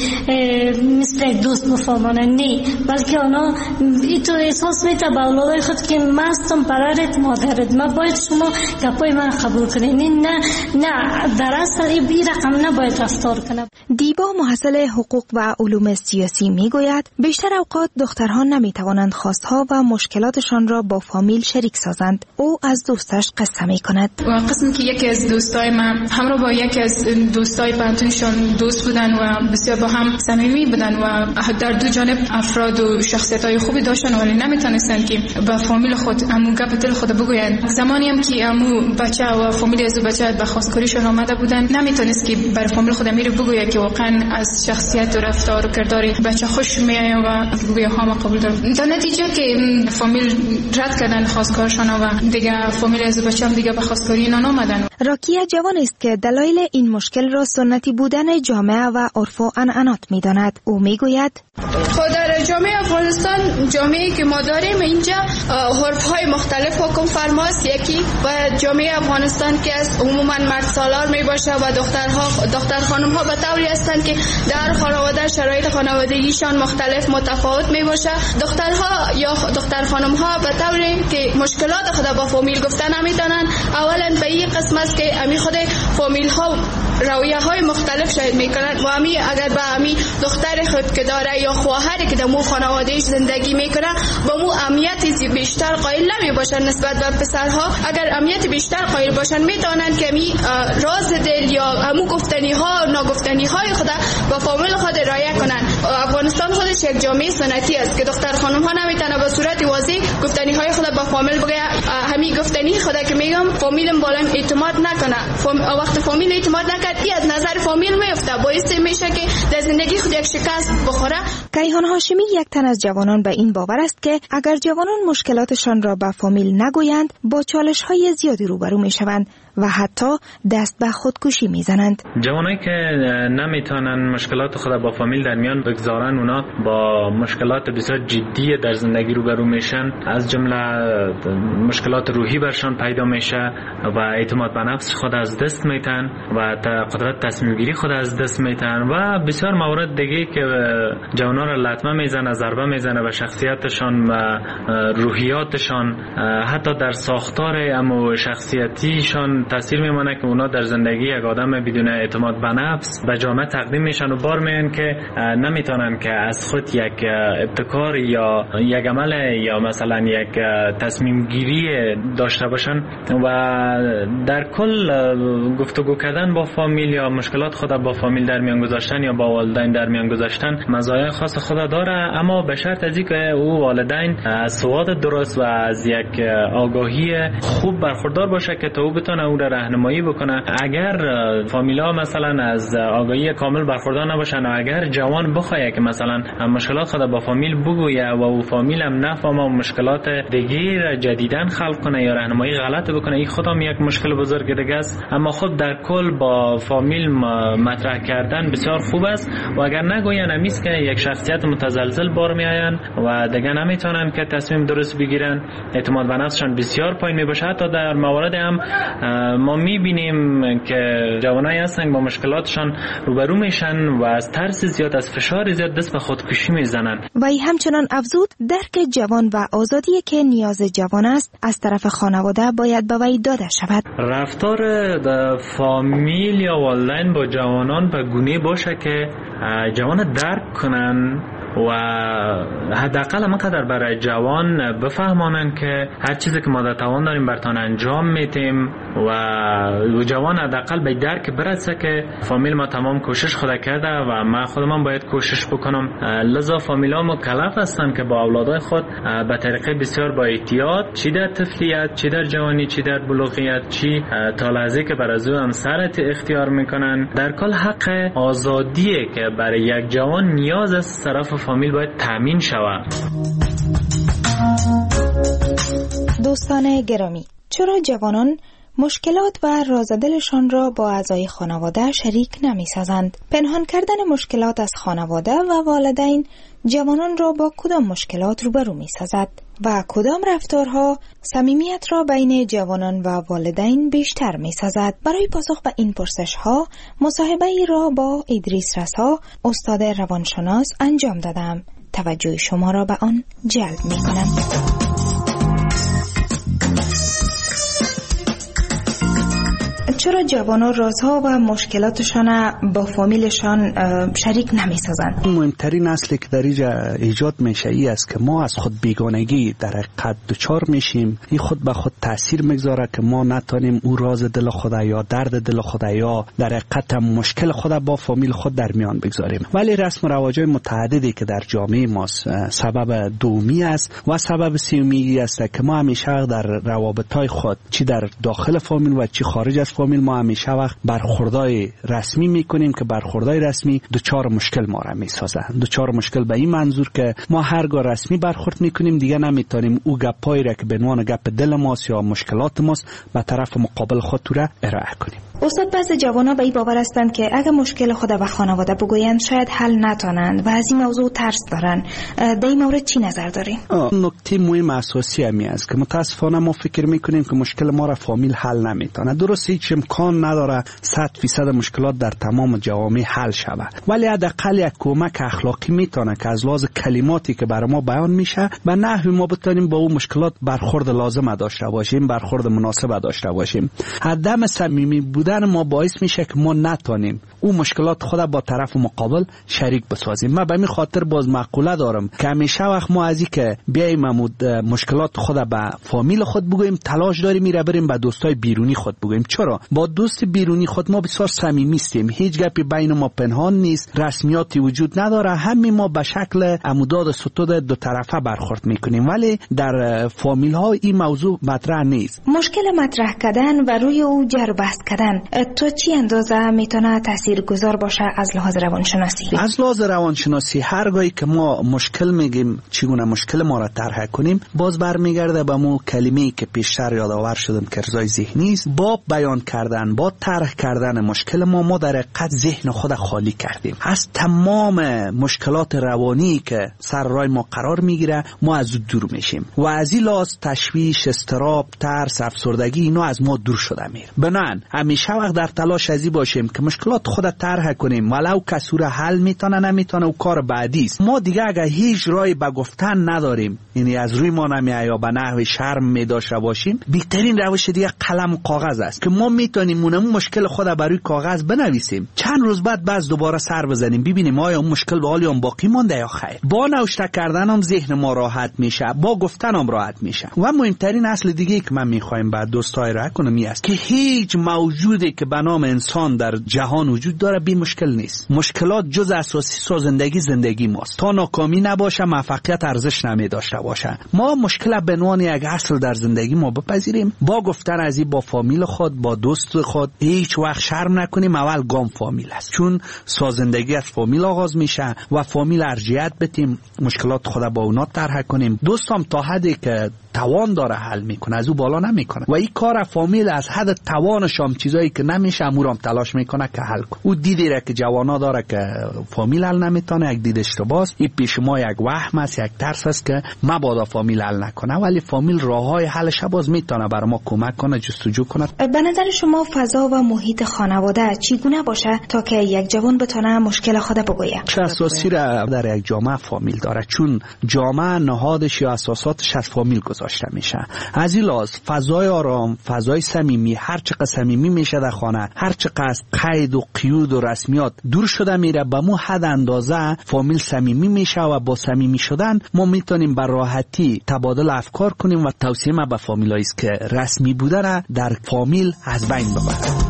مثل یک دوست بفهمانه، نه، بلکه آنها اینطور احساس میته به اولادای خود که من هستم پدرت مادرت، من باید شما گپای من قبول کنید. نه نه در اصل این رقم نباید رفتار کنه. دیبا محصل حقوق و علوم سیاسی میگوید بیشتر اوقات دخترها نمیتوانند خواستها و مشکلاتشان را با فامیل شریک سازند. او از دوستش قصه میکند. و قسمی که یکی از دوستای من همراه با یکی از دوستای پنتونشون دوست بودن و بسیار با هم صمیمی بودن و در دو جانب افراد و شخصیت‌های خوبی داشتن، ولی نمیتونستن که با فامیل خود امو گپ دل خود بگویند. زمانی هم که امو بچه و فامیل از بچه به خواستگاریشون آمده بودن، نمیتونست که بر فامیل خود میره بگوید که واقعا از شخصیت و رفتار و کردار بچه خوش میآید و بگوید ها ما قبول دارم. در نتیجه که فامیل رد کردن خواستگارشون و دیگه فامیل از بچه هم دیگه به خواستگاری اینا نامدن. راکیه جوان است که دلایل این مشکل را سنتی بودن جامعه و عرف و عنعنات میداند. او میگوید خود در جامعه افغانستان، جامعه‌ای که ما داریم اینجا عرف‌های مختلف حکم فرماست. یکی و جامعه افغانستان که از عموما مرد سالار می باشه و دخترها دختر خانم‌ها به طوری هستند که در خانواده شرایط خانوادگیشان مختلف متفاوت می باشه. دخترها یا دختر خانم‌ها به طوری که مشکلات خود با فامیل گفتن نمی‌تونن. اولا به این قسم است که امی خود فامیل‌ها رویه‌های مختلف شاید می‌کنن و امی اگر به امی دختر خود که داره یا خواهری که در مو خانواده‌اش زندگی میکنه با مو اهمیتی بیشتر قائل نمیباشن نسبت به پسرها. اگر اهمیت بیشتر قائل باشن میتونن که می راز دل یا همو گفتنی ها ناگفتنی های خود با فامیل خود رعایت کنن. افغانستان خودش یک جامعه سنتی است که دختر خانم ها نمیتونه به صورت واضح گفتنی های خود با فامیل بگه. همین گفتنی خود که میگم فامیلم بالام اعتماد نکنه. فام... وقت فامیل اعتماد نکرد ای از نظر فامیل میفته، باعث میشه که در زندگی خود یک شکست بخوره. کیهان هاشمی یک تن از جوانان به این باور است که اگر جوانان مشکلاتشان را به فامیل نگویند با چالش‌های زیادی روبرو می‌شوند و حتی دست به خودکشی میزنند. جوانایی که نمیتونن مشکلات خود با فامیل در میان بگذارن، اونا با مشکلات بسیار جدی در زندگی روبرو میشن، از جمله مشکلات روحی برشان پیدا میشه و اعتماد به نفس خود از دست میتن و قدرت تصمیم گیری خود از دست میتن و بسیار موارد دیگه که جوانا را لطمه میزنه، ضربه میزنه و شخصیتشان و روحیاتشان، حتی در ساختار اما شخصیتیشان تاثیر میمونه که اونا در زندگی یک آدم بدون اعتماد به نفس به جامعه تقدیم میشن و بار میان که نمیتونن که از خود یک ابتکار یا یک عمل یا مثلا یک تصمیم گیری داشته باشن و در کل گفتگو کردن با فامیل یا مشکلات خود با فامیل در میان گذاشتن یا با والدین در میان گذاشتن مزایای خاص خود داره، اما به شرط از اینکه او والدین از سواد درست و از یک آگاهی خوب برخوردار باشه که تا او بتونه او را راهنمایی بکنه. اگر فامیلا مثلا از آگاهی کامل برخوردار نباشن و اگر جوان بخواد که مثلا مشکلات خود با فامیل بگویه و او فامیل هم نفهمه و مشکلات دیگه جدیدن خلق کنه یا راهنمایی غلط بکنه، این خودم یک مشکل بزرگ دیگه است. اما خود در کل با فامیل مطرح کردن بسیار خوب است و اگر نگوین همیست که یک شخصیت متزلزل بار میآین و دیگه نمیتونن که تصمیم درست بگیرن، اعتماد به نفسشان بسیار پایین میباشه. حتی در موارد هم ما میبینیم که جوانایی هستن با مشکلاتشان روبرو میشن و از ترس زیاد، از فشار زیاد دست به خودکشی میزنن. و همچنان افزود درک جوان و آزادی که نیاز جوان است از طرف خانواده باید به وی داده شود. رفتار فامیل یا والدین با جوانان به گونه باشه که جوان درک کنن و حداقل ما قدر برای جوان بفهمانن که هر چیزی که ما در توان داریم برتان انجام میتیم و جوان حداقل به درک برسه که فامیل ما تمام کوشش خود کرده و ما خودم باید کوشش بکنم. لذا فامیلا مکلف هستن که با اولادای خود به طریقه بسیار با احتیاط، چی در طفلیت، چی در جوانی، چی در بلوغیت، چی تا لحظه که برای او هم سرت اختیار میکنن، در کل حق آزادیه که برای یک جوان نیاز از طرف فامیل باید تامین شود. دوستان گرامی، چرا جوانان مشکلات و رازدلشان را با اعضای خانواده شریک نمی سازند؟ پنهان کردن مشکلات از خانواده و والدین جوانان را با کدام مشکلات روبرو می سازد و کدام رفتارها صمیمیت را بین جوانان و والدین بیشتر می سازد؟ برای پاسخ به این پرسش ها مصاحبه ای را با ادریس رسا، استاد روانشناس انجام دادم. توجه شما را به آن جلب می کنم. چرا جوانان رازها و مشکلاتشان با فامیلشان شریک نمی سازند؟ مهمترین اصلی که در اینجا ایجاد میشه ای است که ما از خود بیگانگی در حقیقت دچار میشیم. این خود به خود تاثیر میگذاره که ما نتونیم او راز دل خود یا درد دل خود یا در حقیقت مشکل خود با فامیل خود در میان بگذاریم. ولی رسم و رواج‌های متعددی که در جامعه ما سبب دومی است و سبب سومی است که ما همیشه در روابط‌های خود چی در داخل فامیل و چی خارج از فامیل ما همیشه وقت برخوردای رسمی میکنیم که برخوردای رسمی دوچار مشکل ما را میسازه. دوچار مشکل به این منظور که ما هرگاه رسمی برخورد میکنیم دیگه نمیتونیم او گپایی را که به عنوان گپ دل ماست یا مشکلات ماست به طرف مقابل خود را ارائه کنیم. استاد، بعضی جوانا به این باور هستند که اگه مشکل خود و خانواده بگویند شاید حل نتونند و از این موضوع ترس دارن. در این مورد چی نظر دارین؟ نکته مهم اساسی همی است که متاسفانه ما فکر میکنیم که مشکل ما را فامیل حل نمیتونه. درسته هیچ امکان نداره صد فیصد مشکلات در تمام جوامع حل شود، ولی حداقل یک کمک اخلاقی میتونه که از لحاظ کلماتی که برای ما بیان میشه به نحوی ما بتونیم با اون مشکلات برخورد لازم داشته باشیم، برخورد مناسب داشته باشیم. عدم صمیمی بودن ما باعث میشه که ما نتونیم اون مشکلات خود با طرف مقابل شریک بسازیم. من به این خاطر باز مقوله دارم که همیشه وقت ما از این که بیایم مشکلات خود به فامیل خود بگوییم تلاش داریم میره بریم به دوستای بیرونی خود بگوییم. چرا؟ با دوست بیرونی خود ما بسیار صمیمی هستیم، هیچ گپی بین ما پنهان نیست، رسمیاتی وجود نداره، همه ما به شکل عموداد ستود دو طرفه برخورد میکنیم، ولی در فامیل ها این موضوع مطرح نیست. مشکل مطرح کردن و روی او جر و بحث کردن تو چی اندازه میتونه تاثیرگذار باشه از لحاظ روانشناسی؟ از لحاظ روانشناسی هرگاهی که ما مشکل میگیم چگونه مشکل ما را طرح کنیم، باز برمیگرده به مو کلمه‌ای که پیشتر یادآور شدم که ارضای ذهنی است. با بیان کردن، با طرح کردن مشکل ما ما در حقیقت ذهن خود خالی کردیم از تمام مشکلات روانی که سر راه ما قرار میگیره. ما از دور میشیم و از این لحاظ تشویش، اضطراب، ترس، افسردگی اینا از ما دور شده میره. بنابراین همیشه چه وقت در تلاش ازی باشیم که مشکلات خود طرح کنیم، ولو کسور حل میتونه نمیتونه و کار بعدی است. ما دیگه اگه هیچ راهی به گفتن نداریم، یعنی از روی ما نمیاد یا به نحو شرم می داشته باشیم، بهترین روش دیگه قلم و کاغذ است که ما میتونیم اون مشکل خود بر روی کاغذ بنویسیم، چند روز بعد باز دوباره سر بزنیم ببینیم آیا اون مشکل به حال اون باقی مونده یا خیر. با نوشته کردن هم ذهن ما راحت میشه، با گفتن هم راحت میشه. و مهمترین اصل دیگه که من میخوایم بعد دوستای را کنم است که هیچ موجودی که به نام انسان در جهان وجود داره بی مشکل نیست. مشکلات جز اساسی سو زندگی زندگی ماست. تا ناکامی نباشه موفقیت ارزش نمی داشته باشه. ما مشکل به عنوان یک اصل در زندگی ما بپذیریم، با گفتن از این با فامیل خود، با دوست خود هیچ وقت شرم نکنیم. اول گام فامیل است، چون سازندگی از فامیل آغاز میشه و فامیل ارجحیت بدیم، مشکلات خود با اونا طرح کنیم. دوستم تا حدی که توان داره حل میکنه، از او بالا نمیکنه و این کار فامیل از حد توانش هم چیزایی که نمیشه امورم تلاش میکنه که حل کنه. او دیدی را که جوانا داره که فامیل حل نمیتونه، یک دید اشتباهه. این پیش ما یک وهم است، یک ترس است که مبادا فامیل حل نکنه، ولی فامیل راههای حلش باز میتونه برای ما کمک کنه، جستجو کنه. به نظر شما فضا و محیط خانواده چگونه باشه تا که یک جوان بتونه مشکل خود بگویه؟ اساسی را در یک جامعه فامیل داره، چون جامعه نهادش یا اساساتش از فامیل گذاشته میشه. از این لحاظ فضای آرام، فضای صمیمی، هر چقدر صمیمی میشه در خانه، هر چقدر از قید و قیود و رسمیات دور شده میره، به مو حد اندازه فامیل صمیمی میشه و با صمیمی شدن ما میتونیم بر راحتی تبادل افکار کنیم و توصیه ما به فامیلایی است که رسمی بوده را در فامیل از بین ببرند.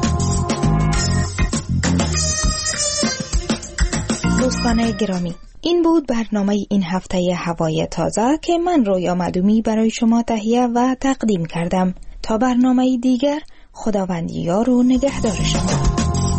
دوستان گرامی، این بود برنامه این هفته هوای تازه که من رویا معدومی برای شما تهیه و تقدیم کردم. تا برنامه دیگر، خداوند یار و نگهدار شما.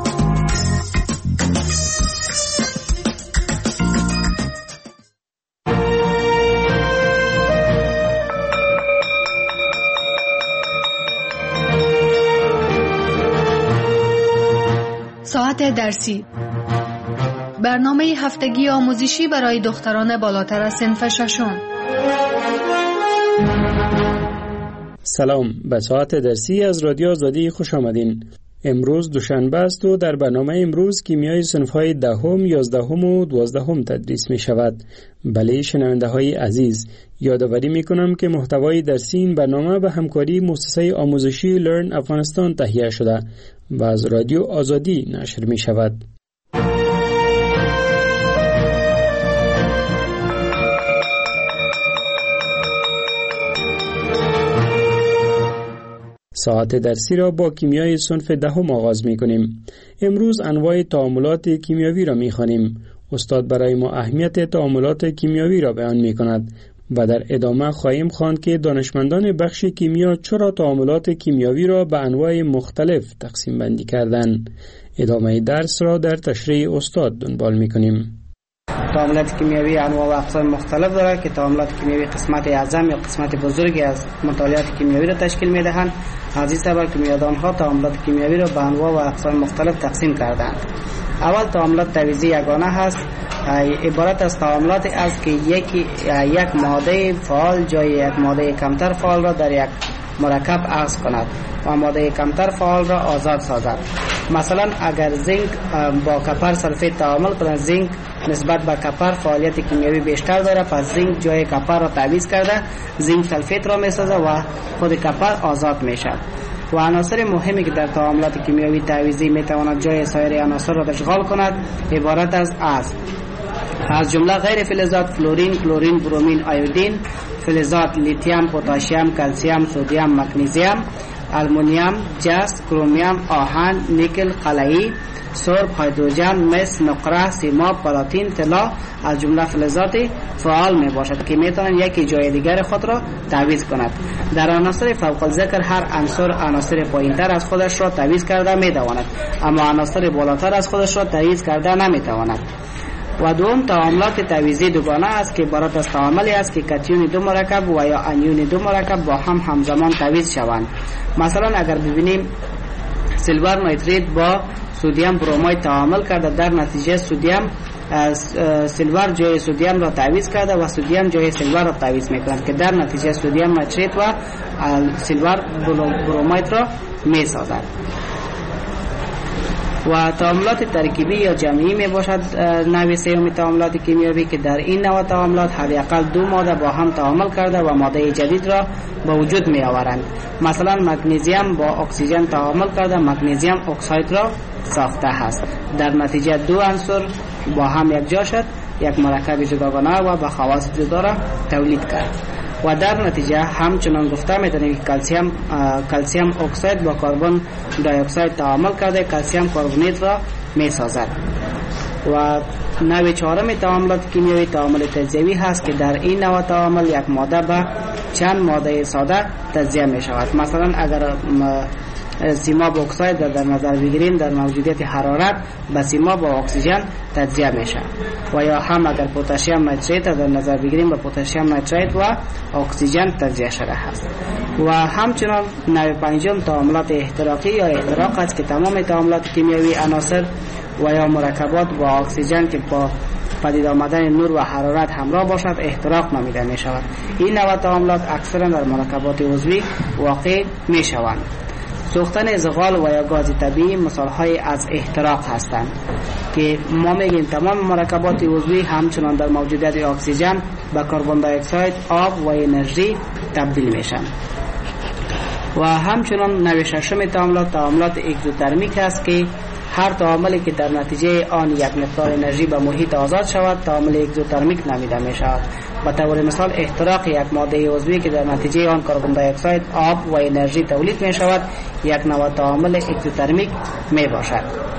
ساعت درسی، برنامه هفتگی آموزشی برای دختران بالاتر از صنف ششم. سلام، به ساعت درسی از رادیو آزادی خوش آمدین. امروز دوشنبه است و در برنامه امروز کیمیای صنف‌های دهم، یازدهم و دوازدهم تدریس می شود. بله شنونده های عزیز، یادآوری می کنم که محتوای درسی این برنامه به همکاری مؤسسه آموزشی لرن افغانستان تهیه شده و از رادیو آزادی نشر می شود. ساعت درسی را با کیمیای صنف دهم آغاز می کنیم. امروز انواع تعاملات کیمیاوی را می خوانیم. استاد برای ما اهمیت تعاملات کیمیاوی را بیان می کند و در ادامه خواهیم خواند که دانشمندان بخش کیمیا چرا تعاملات کیمیاوی را به انواع مختلف تقسیم بندی کردند. ادامه درس را در تشریح استاد دنبال می کنیم. تعاملات کیمیاوی انواع و اقسام مختلف دارد که تعاملات کیمیاوی قسمت اعظم یا قسمت بزرگی از مطالعات کیمیاوی را تشکیل می‌دهند. از این سبب کیمیادان‌ها تعاملات کیمیاوی را به انواع و اقسام مختلف تقسیم کردند. اول تعاملات تعویضی یگانه هست، عبارت از تعاملاتی است که یکی یک ماده فعال جای یک ماده کمتر فعال را در یک مرکب عکس کند و ماده کمتر فعال را آزاد سازد. مثلا اگر زینک با کپر سلفیت تعامل کند، زینک نسبت به کپر فعالیت کیمیاوی بیشتر داره، پس زینک جای کپر را تعویض کرده زینک سلفیت را میسازه و خود کپر آزاد میشه. و عناصر مهمی که در تعاملات کیمیاوی تعویضی میتواند جای سایر عناصر را اشغال کند عبارت از است از جمله غیر فلزات فلورین، کلورین، برومین، آیودین، فلزات لیتیوم، پتاسیم، کلسیم، سدیم، مگنیزیم، آلومینیوم، جست، کرومیوم، آهن، نیکل، قلعی، سرب، هیدروژن، مس، نقره، سیماب، پلاتین، طلا از جمله فلزات فعال می باشد که می توانند یکی جای دیگر خود را تعویض کند. در عناصر فوق الذکر هر عنصر عناصر پایینتر از خودش را تعویض کرده می تواند، اما عناصر بالاتر از خودش را تعویض کرده نمی تواند. و دوم تعاملات تعویضی دوگانه است که عبارت از تعاملی است که کاتیون دو مرکب و یا انیون دو مرکب با هم همزمان تعویض شوند. مثلا اگر ببینیم سیلور نیتریت با سدیم برومید تعامل کرده، در نتیجه سدیم سیلور جای سدیم را تعویض کرده و سدیم جای سیلور را تعویض میکنند که در نتیجه سدیم نیتریت و سیلور برومید را میسازد. و تعاملات ترکیبی یا جمعی می باشد نوع سوم تعاملات کیمیایی که در این نوع تعاملات حداقل دو ماده با هم تعامل کرده و ماده جدید را به وجود می آورند. مثلا مگنیزیم با اکسیژن تعامل کرده مگنیزیم اکساید را ساخته است. در نتیجه دو عنصر با هم یکجا شد، یک مرکب جداگانه و با خواص جدا را تولید کرد و در نتیجه همچنان گفته میتونیم که کلسیم کلسیم اکساید با کربن دی اکساید تعامل کرده کلسیم کربونیت را میسازد. و نوع چهارم تعاملات کیمیایی تعامل تجزیوی هست که در این نوع تعامل یک ماده به چند ماده ساده تجزیه می شود. مثلا اگر سیماب اکساید در نظر بگیریم در موجودیت حرارت به سیماب با اکسیژن تجزیه میشه و یا هم اگر پتاسیم نایتریت در نظر بگیریم به پتاسیم نایتریت و اکسیژن تجزیه شده است. و همچنان نوع پنجم تعاملات احتراقی یا احتراق است که تمام تعاملات کیمیایی عناصر و یا مرکبات با اکسیژن که با پدید آمدن نور و حرارت همراه باشد احتراق نامیده می شود. این نوع تعاملات اکثرا در مرکبات عضوی واقع می شوند. سوختن زغال و یا گاز طبیعی مثال های از احتراق هستند که ما میگیم تمام مرکبات عضوی همچنان در موجودیت اکسیژن به کربن دی اکساید، آب و انرژی تبدیل میشن. و همچنان نوع ششم تعاملات تعاملات اگزوترمیک است که هر تعاملی که در نتیجه آن یک مقدار انرژی به محیط آزاد شود تعامل اگزوترمیک نامیده می شود. به طور مثال احتراق یک ماده عضوی که در نتیجه آن کربن دی اکساید، آب و انرژی تولید می شود یک نوع تعامل اگزوترمیک می باشد.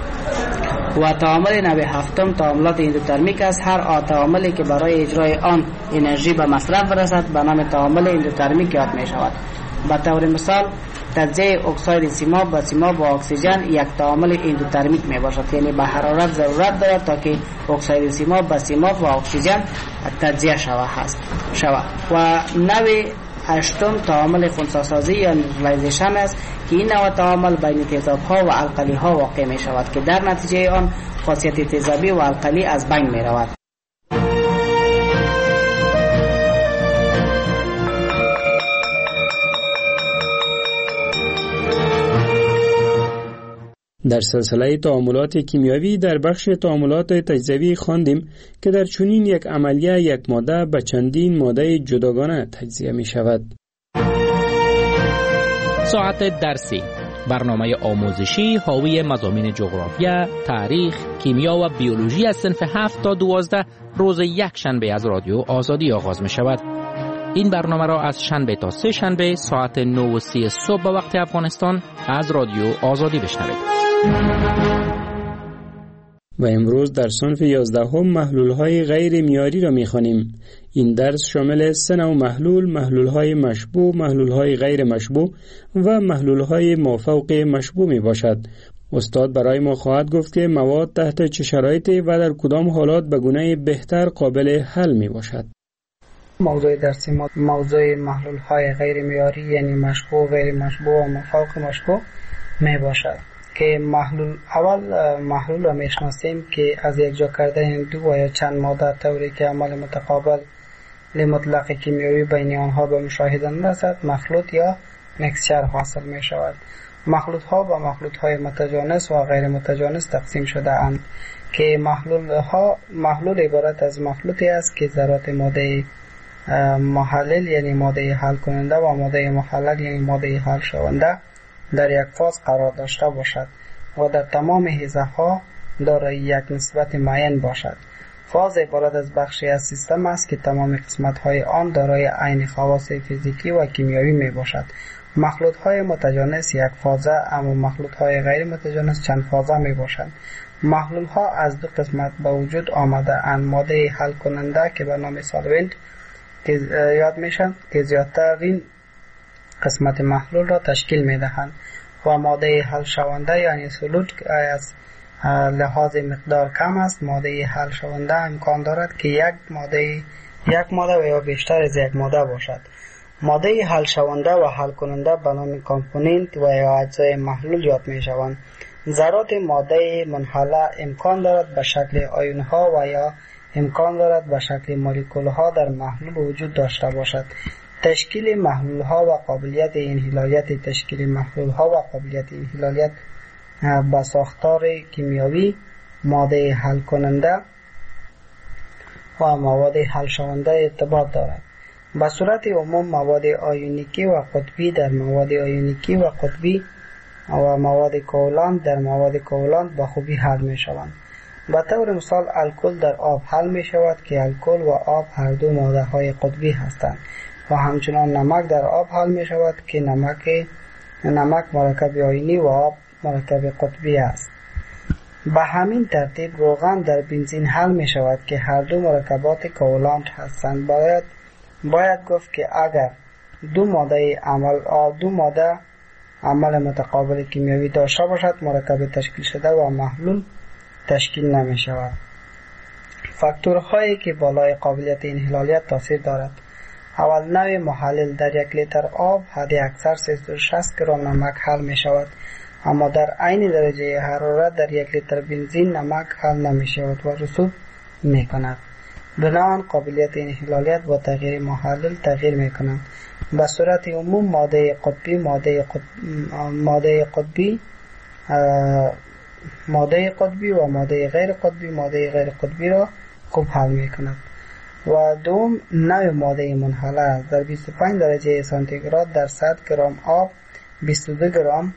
و تعامل نوع هفتم تعاملات اندوترمیک است. هر تعاملی که برای اجرای آن انرژی به مصرف برسد به نام تعامل اندوترمیک یاد می شود. به طور مثال تجزیه اکساید سیماب با سیماب با اکسیژن یک تعامل اندوترمیک می باشد، یعنی به حرارت ضرورت دارد تا که اکساید سیماب با سیماب و اکسیژن تجزیه شود هست شود. و نوع هشتم تعامل خنثی‌سازی یا نیوترالایزیشن است که این نوع تعامل بین تیزاب‌ها و القلی‌ها واقع می شود که در نتیجه آن خاصیت تیزابی و القلی از بین می رود. در سلسله تعاملات کیمیایی در بخش تعاملات تجزیوی خواندیم که در چنین یک عملیه یک ماده به چندین ماده جداگانه تجزیه می شود. ساعت درسی، برنامه آموزشی حاوی مضامین جغرافیا، تاریخ، کیمیا و بیولوژی از صنف هفت تا دوازده روز یک شنبه از رادیو آزادی آغاز می شود. این برنامه را از شنبه تا سه شنبه ساعت نه و سی صبح به وقت افغانستان از رادیو آزادی بشنوید. و امروز در صنف یازدهم محلول‌های غیر معیاری را می‌خوانیم. این درس شامل سه نوع محلول، محلول‌های مشبوع، محلول‌های غیر مشبوع و محلول‌های مافوق مشبوع میباشد. استاد برای ما خواهد گفت که مواد تحت چه شرایطی و در کدام حالات به گونه بهتر قابل حل میباشد. موضوع درسی ما موضوع محلول‌های غیر معیاری یعنی مشبوع، غیر مشبوع و مافوق مشبوع میباشد. که محلول اول محلول را میشناسیم که از یک جا کردن دو و یا چند ماده طوری که عمل متقابل مطلق کیمیایی بین آنها به مشاهده نرسد مخلوط یا مکسچر حاصل می شود. مخلوط ها با مخلوط های متجانس و غیر متجانس تقسیم شده اند که محلول ها محلول عبارت از مخلوطی است که ذرات ماده محلل یعنی ماده حل کننده و ماده محلل یعنی ماده حل شونده در یک فاز قرار داشته باشد و در تمام حیزه ها دارای یک نسبت معین باشد. فاز عبارت از بخشی از سیستم است که تمام قسمت های آن دارای عین خواص فیزیکی و کیمیایی می باشد. مخلوط های متجانس یک فازه اما مخلوط های غیر متجانس چند فازه می باشند. محلول ها از دو قسمت به وجود آمده اند، ماده حل کننده که به نام سالونت یاد میشن که زیادترین قسمت محلول را تشکیل می دهند و ماده حل شونده یعنی سولوت از لحاظ مقدار کم است. ماده حل شونده امکان دارد که یک ماده یک ماده و یا بیشتر از یک ماده باشد. ماده حل شونده و حل کننده به نام کامپوننت و یا اجزای محلول یاد می شوند. ذرات ماده منحله امکان دارد به شکل آیون ها و یا امکان دارد به شکل مولکول ها در محلول وجود داشته باشد. تشکیل محلول ها و قابلیت انحلالیت تشکیل محلول ها و قابلیت انحلالیت به ساختار کیمیایی، ماده حل کننده و مواد حل شونده ارتباط دارد. به صورت عموم مواد آیونیکی و قطبی در مواد آیونیکی و قطبی و مواد کوالانت در مواد کوالانت به خوبی حل می شوند. به طور مثال الکل در آب حل می شود که الکل و آب هر دو ماده های قطبی هستند و همچنان نمک در آب حل می شود که نمک نمک مرکب آیونی و آب مرکب قطبی است. به همین ترتیب روغن در بنزین حل می شود که هر دو مرکبات کوالانت هستند. باید باید گفت که اگر دو ماده عمل دو ماده عمل متقابل کیمیایی داشته باشد مرکب تشکیل شده و محلول تشکیل نمی شود. فاکتورهایی که بالای قابلیت انحلالیت تاثیر دارد: اول، نوع محلل در یک لیتر آب حد اکثر سیصد و شصت گرم نمک حل می شود، اما در عین درجه حرارت در یک لیتر بنزین نمک حل نمی شود و رسوب می کند. بنابراین قابلیت انحلالیت با تغییر محلل تغییر می کنند. به صورت عموم ماده قطبی ماده قطب... ماده قطبی ماده قطبی و ماده غیر قطبی ماده غیر قطبی را خوب حل می کند. و دوم، نوع ماده منحله در بیست و پنج درجه سانتیگراد در صد گرم آب بیست و دو گرم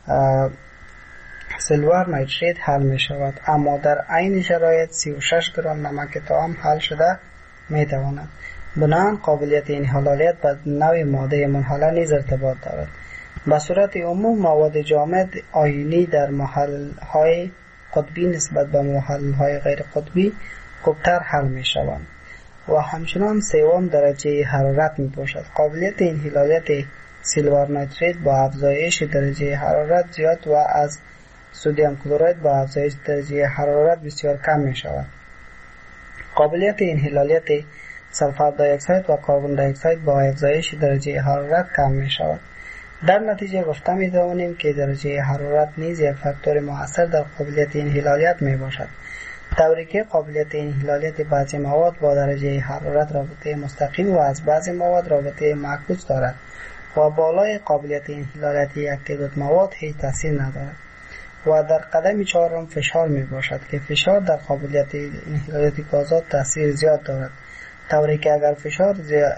سیلور نیتریت حل می شود، اما در عین شرایط سی و شش گرم نمک طعام حل شده می تواند. بنابراین قابلیت انحلالیت با نوع ماده منحله نیز ارتباط دارد. به صورت عموم مواد جامد آیونی در محلل های قطبی نسبت به محلل های غیر قطبی خوبتر حل می شوند و همچنان سوم درجه حرارت می باشد. قابلیت انحلالیت سیلور نیتریت با افزایش درجه حرارت زیاد و از سدیم کلراید با افزایش درجه حرارت بسیار کم می شود. قابلیت انحلالیت سلفر دی اکساید و کربن دی اکساید با افزایش درجه حرارت کم می شود. در نتیجه گفته می توانیم که درجه حرارت نیز یک فاکتور مؤثر در قابلیت انحلالیت می باشد، طوری که قابلیت انحلالیت بعضی مواد با درجه حرارت رابطه مستقیم و از بعضی مواد رابطه معکوس دارد و بالای قابلیت انحلالیت یک تعداد مواد هیچ تاثیر ندارد. و در قدم چهارم فشار می باشد که فشار در قابلیت انحلالیت گازات تاثیر زیاد دارد، طوری که اگر فشار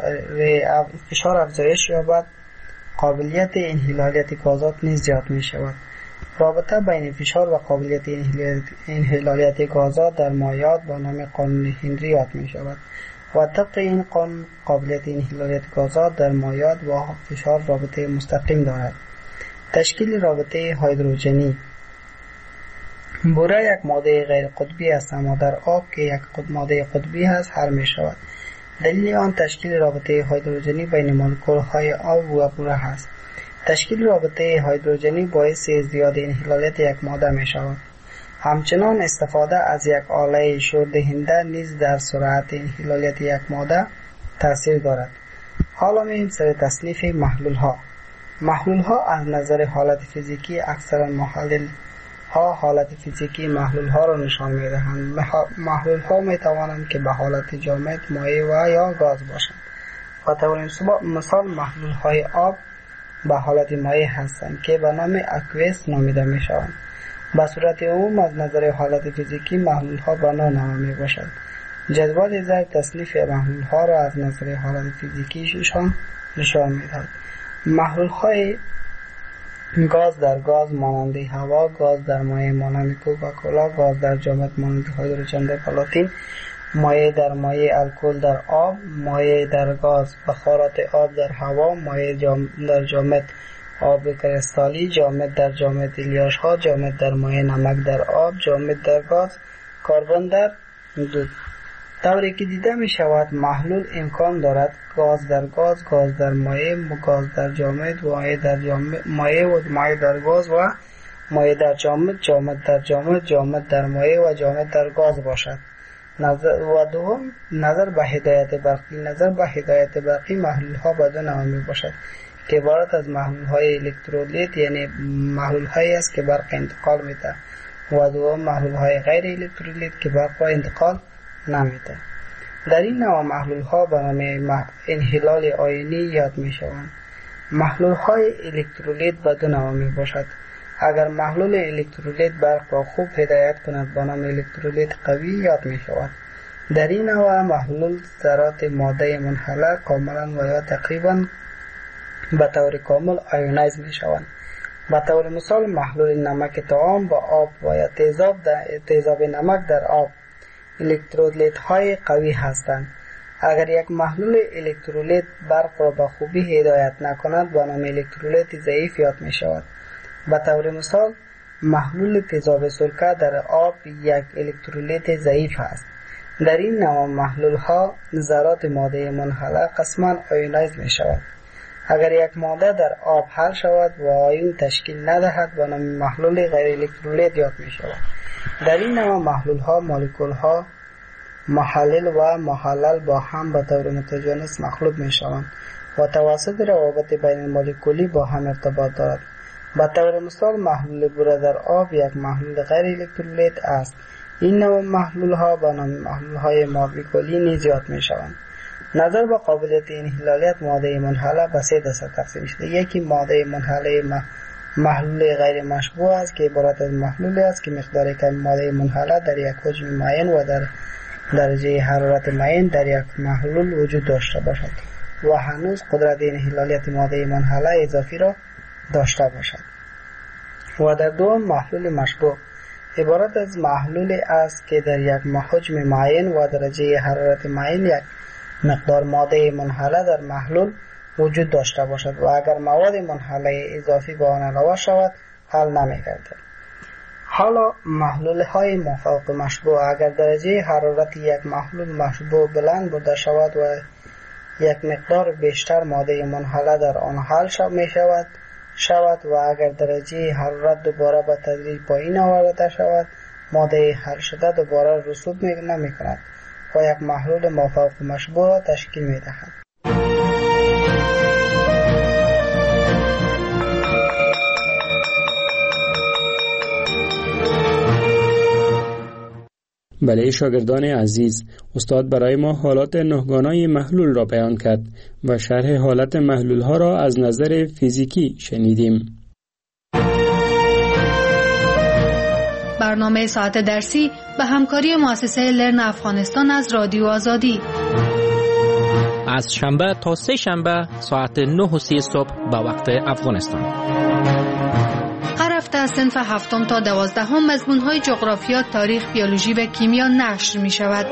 فشار افزایش یابد قابلیت انحلالیت گازات نیز زیاد می شود. رابطه بین فشار و قابلیت انحلالیت گازات در مایعات با نام قانون هنری یاد می شود و طبق این قانون قابلیت انحلالیت گازات در مایعات با فشار رابطه مستقیم دارد. تشکیل رابطه هیدروژنی: بوره یک ماده غیر قطبی است اما در آب که یک ماده قطبی است حل می شود. دلیل آن تشکیل رابطه هیدروژنی بین مولکول های آب و بوره است. تشکیل رابطه هیدروژنی باعث ازدیاد انحلالیت یک ماده می شود. همچنان استفاده از یک آله شوردهنده نیز در سرعت انحلالیت یک ماده تاثیر دارد. حالا می‌ریم سر تصنیف محلول ها. محلول ها از نظر حالت فیزیکی اکثرا محلل ها حالت فیزیکی محلول ها را نشان می دهند. محلول ها می توانند که به حالت جامد، مایع و یا گاز باشند. و طور مثال محلول های آب به حالت مایع هستند که به نام اکویس نامیده می شوند. به صورت عموم از نظر حالت فیزیکی محلول ها به نوع نما می باشند. جدول ضرب تصنیف محلول ها را از نظر حالت فیزیکیشان نشان می دهد. محلول های گاز در گاز مانند هوا، گاز در مایع مانند کوکاکولا، گاز در جامد مانند هیدروژن در پلاتین، مایع در مایع الکل در آب، مایع در گاز بخارات آب در هوا، مایع جام در جامد آب کریستالی، جامد در جامد الیاش ها، جامد در مایع نمک در آب، جامد در گاز کربن در دود. طوری که دیده می شود محلول امکان دارد گاز در گاز، گاز در مایع، گاز در جامد، مایع در جامد، مایع و مایع در گاز و مایع در جامد، جامد در جامد، جامد در مایع و جامد در گاز باشد. نظر و دوم نظر به هدایت برقی. نظر به هدایت برقی محلول ها به دو نوع می باشد که عبارت از محلول های الکترولیت یعنی محلول هایی است که برق انتقال می ده و دوم محلول های غیر الکترولیت که برق را انتقال نمی ده. در این نوع محلول ها به نام انحلال آیونی یاد می شوند. محلول های الکترولیت به دو نوع می باشد: اگر محلول الکترولیت برق را خوب هدایت کند با نام الکترولیت قوی یاد می شود. در این نوع محلول ذرات ماده منحله کاملا و یا تقریبا به طور کامل آیونایز می شوند. به طور مثال محلول نمک طعام با آب و یا تیزاب تیزاب نمک در آب الکترولیت های قوی هستند. اگر یک محلول الکترولیت برق را به خوبی هدایت نکند با نام الکترولیت ضعیف یاد می شود. به طور مثال محلول تیزاب سرکه در آب یک الکترولیت ضعیف است. در این نوع محلول ها ذرات ماده منحله قسما آیونایز می شود. اگر یک ماده در آب حل شود و آیون تشکیل ندهد با نام محلول غیر الکترولیت یاد می شود. در این نوع محلول ها مولکول ها محلل و محلل با هم به طور متجانس مخلوط می شوند و توسط روابط بین المولکولی با هم ارتباط دارد. به طور مثال محلول بوره در آب یک محلول غیر الکترولیت است. این نوع محلول ها به نام محلول های مولکولی نیز یاد می شوند. نظر به قابلیت انحلالیت ماده منحله به سه دسته تقسیم شده. یکی ماده منحله محلول غیر مشبوع است که عبارت از محلولی است که مقدار کم ماده منحله در یک حجم معین و در درجه حرارت معین در یک محلول وجود داشته باشد و هنوز قدرت انحلالیت ماده منحله اضافی را داشته باشد. و در دوم محلول مشبوع عبارت از محلولی است که در یک حجم معین و درجه حرارت معین یک مقدار ماده منحله در محلول وجود داشته باشد و اگر مواد منحله اضافی به آن علاوه شود حل نمی‌گردد. حالا محلول های مافوق مشبوع اگر درجه حرارت یک محلول مشبوع بلند بوده شود و یک مقدار بیشتر ماده منحله در آن حل شود می شود شود و اگر درجه حرارت دوباره به تدریج پایین آورده شود ماده حل شده دوباره رسوب نمی کند و یک محلول مافوق مشبوع تشکیل می دهد. بله شاگردان عزیز، استاد برای ما حالات نهگانای محلول را بیان کرد و شرح حالت محلول ها را از نظر فیزیکی شنیدیم. برنامه ساعت درسی به همکاری مؤسسه لرن افغانستان از رادیو آزادی از شنبه تا سه شنبه ساعت نه و سی صبح به وقت افغانستان. هر هفته از صنف هفتم تا دوازدهم مضمون‌های جغرافیا، تاریخ، بیولوژی و کیمیا نشر می شود.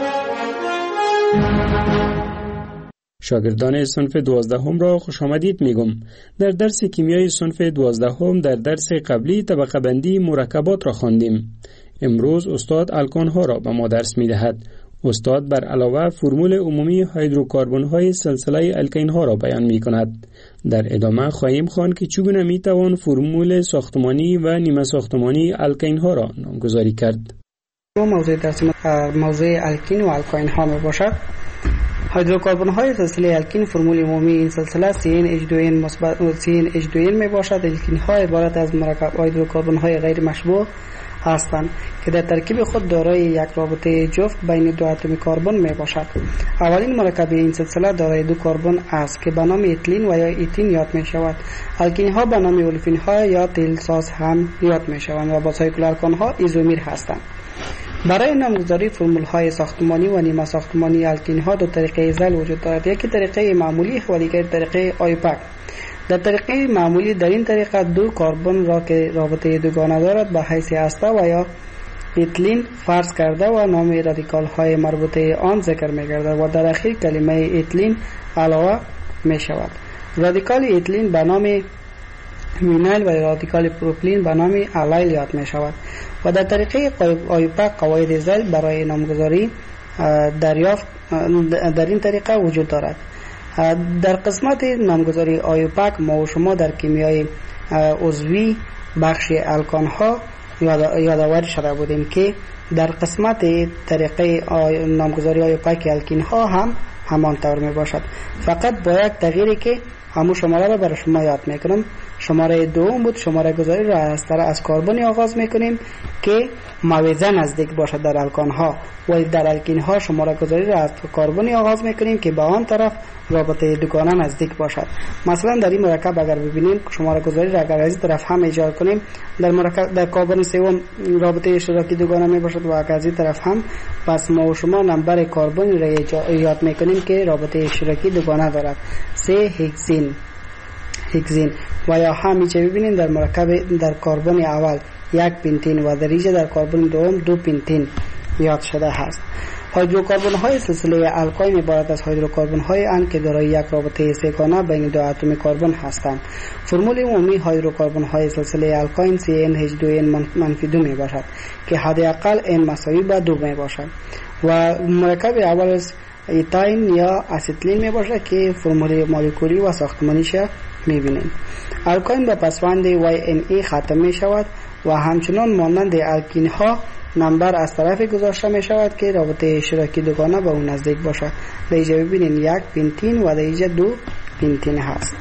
شاگردان صنف دوازدهم را خوش آمدید میگم. در درس کیمیای صنف دوازدهم در درس قبلی طبقه بندی مرکبات را خواندیم. امروز استاد الکان ها را به ما درس می دهد. استاد بر علاوه فرمول عمومی هیدروکاربن های سلسله الکین ها را بیان می کند. در ادامه خواهیم خواند که چگونه می توان فرمول ساختمانی و نیمه ساختمانی الکین ها را نامگذاری کرد. موضوع درس موضوع الکین و الکین ها می باشد. هیدروکاربن های سلسله الکین فرمول عمومی این سلسله سی ان اچ دو ان مثبت سی ان اچ دو ان می باشد. الکین ها عبارت از مرکب هیدروکاربن های غیر مشبوع هستند که در ترکیب خود دارای یک رابطه جفت بین دو اتم کربن می باشد. اولین مرکب این سلسله دارای دو کربن است که به نام اتیلین و یا ایتین یاد می شود. الکین ها به نام اولفین ها یا تیل ساز هم یاد می شوند و با سایکل الکان ها ایزومیر هستند. برای نامگذاری فرمول های ساختمانی و نیمه ساختمانی الکین ها دو طریقه زل وجود دارد. یکی طریقه معمولی و دیگر طریقه آیوپک. در طریقه معمولی در این طریقه دو کربن را که رابطه دوگانه دارد به حیث هسته و یا اتیلین فرض کرده و نام رادیکال های مربوطه آن ذکر می گردد و در اخیر کلمه اتیلین علاوه می شود. رادیکال اتیلین به نام وینایل و رادیکال پروپیلین به نام الایل یاد می شود و در طریقه آیوپک قواعد زل برای نامگذاری دریافت در این طریقه وجود دارد. در قسمت نامگذاری آیوپک ما و شما در کیمیای عضوی بخش الکان ها یادآوری شده بودیم که در قسمت طریقه نامگذاری آیوپک الکین ها هم همان طور می باشد، فقط با یک تغییری که همون شماره را برای شما یاد میکنم. شماره دوم بود. شماره گذاری را از طرف از کربن آغاز میکنیم که موزه نزدیک باشد در الکان ها و در الکین ها شماره گذاری را از کربنی آغاز میکنیم که به آن طرف رابطه دوگانه نزدیک باشد. مثلا در این مرکب اگر ببینیم شماره گذاری را اگر از این طرف هم ایجاد کنیم در مرکب در کربن سوم رابطه اشتراکی دوگانه می باشد و اگر از این طرف هم، پس ما و شما نمبر کربن را ایجاد میکنیم که رابطه اشتراکی دوگانه دارد، سه هگزین هگزین. و یا همیشه ببینیم در مرکب در کربن اول یک پنتین و در اینجا در کربن دوم دو پنتین یاد شده هست. هیدروکربن های سلسله الکاین عبارت از هیدروکربن های اند که دارای یک رابطه سه‌گانه بین دو اتم کربن هستند. فرمول عمومی هیدروکربن های سلسله الکاین سی ان اچ دو ان منفی دو می باشد که حداقل n مساوی به دو می باشد و مرکب اول ایتاین یا اسیتیلین می باشد که فرمول مولکولی و ساختمانیش می بینیم. الکاین به پسوند وای ان ای ختم می شود و همچنان مانند الکین ها نمبر از طرف گذاشته می شود که رابطه اشتراکی دوگانه به اون نزدیک باشد. در اینجا ببینید یک پنتین و در اینجا دو پنتین هست.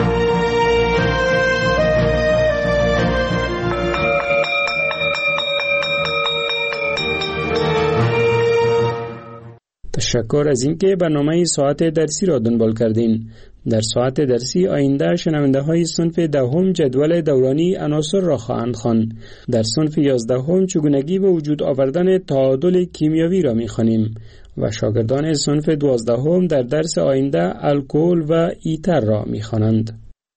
تشکر از اینکه برنامه ساعت درسی را دنبال کردین. در ساعت درسی آینده شنونده های صنف دهم جدول دورانی عناصر را خواهند خواند. در صنف یازدهم چگونگی به وجود آوردن تعادل کیمیایی را می‌خوانیم و شاگردان صنف دوازدهم در درس آینده الکل و ایتر را می‌خوانند.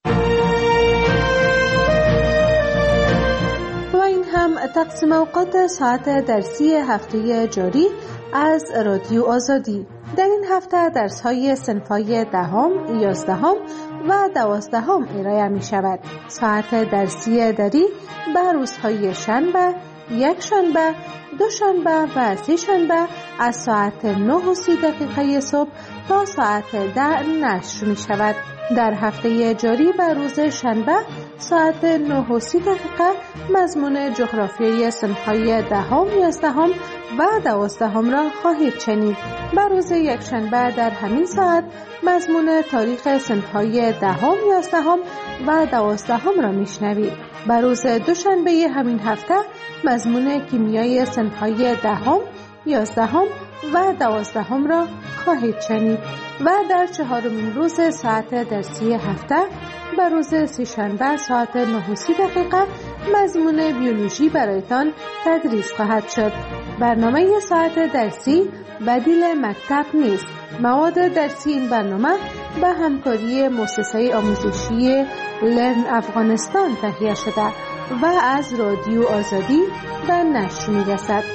و این هم تقسیم اوقات ساعت درسی هفته جاری از رادیو آزادی. در این هفته درس های صنف‌های دهم، یازدهم و دوازدهم ارائه می شود. ساعت درسی دری به روزهای شنبه، یک شنبه، دو شنبه و سه شنبه از ساعت نه و سی دقیقه صبح تا ساعت ده نشر می شود. در هفته جاری به روز شنبه ساعت نه و سی دقیقه مضمون جغرافیای صنف‌های دهم، یازدهم و دوازدهم را خواهید شنید. به روز یکشنبه در همین ساعت مضمون تاریخ صنف‌های دهم، یازدهم و دوازدهم را میشنوید. به روز دوشنبه همین هفته مضمون کیمیای صنف‌های دهم، یازدهم و دوازدهم را خواهید شنید و در چهارمین روز ساعت درسی هفته به روز سه‌شنبه ساعت نه و سی دقیقه مضمون بیولوژی برایتان تدریس خواهد شد. برنامه ساعت درسی بدیل مکتب نیست. مواد درسی این برنامه به همکاری مؤسسه آموزشی لرن افغانستان تهیه شده و از رادیو آزادی به نشر می‌رسد.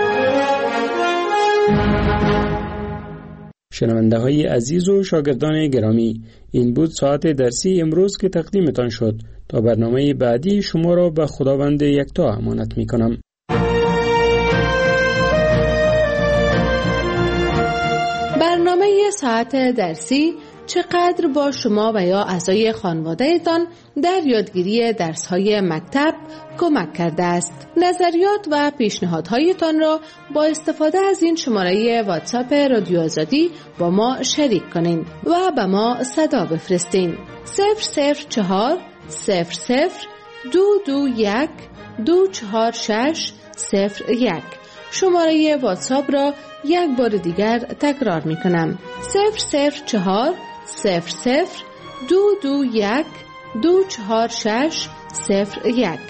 شنونده های عزیز و شاگردان گرامی، این بود ساعت درسی امروز که تقدیمتان شد. تا برنامه بعدی شما را به خداوند یکتا امانت می کنم. برنامه ساعت درسی چقدر با شما و یا اعضای خانواده‌تان در یادگیری درس‌های مکتب کمک کرده است. نظریات و پیشنهادهایتان را با استفاده از این شماره واتساپ رادیو آزادی با ما شریک کنین و به ما صدا بفرستین. صفر صفر چهار صفر صفر دو دو یک دو چهار شش صفر یک. شماره واتساپ را یک بار دیگر تکرار می کنم. صفر صفر چهار صفر صفر دو دو یک دو چهار شش صفر یک.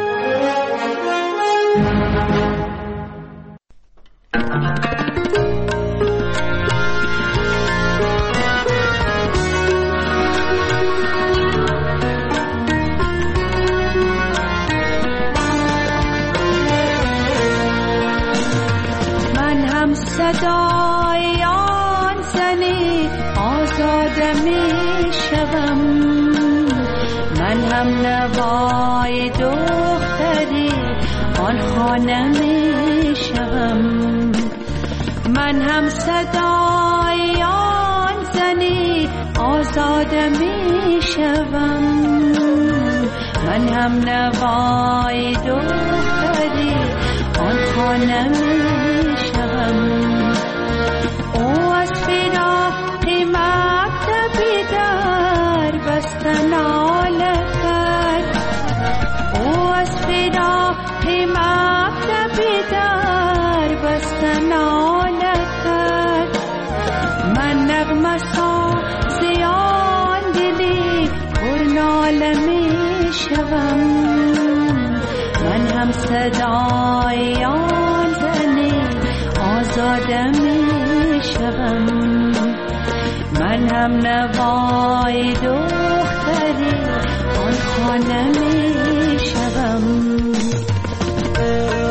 من هم صدای آن زنی آزاده می شوم، من هم نوای دختری آن خانه می شوم، من هم صدای آن زنی آزاده می شوم، من هم نوای دختری آن خانه می شوم. او از فراق مکتبی در بستن آله کرد، او از فراق مکتبی صدای آن زنی آزاده می شوم. من هم نوای دختری آن خانه می شوم.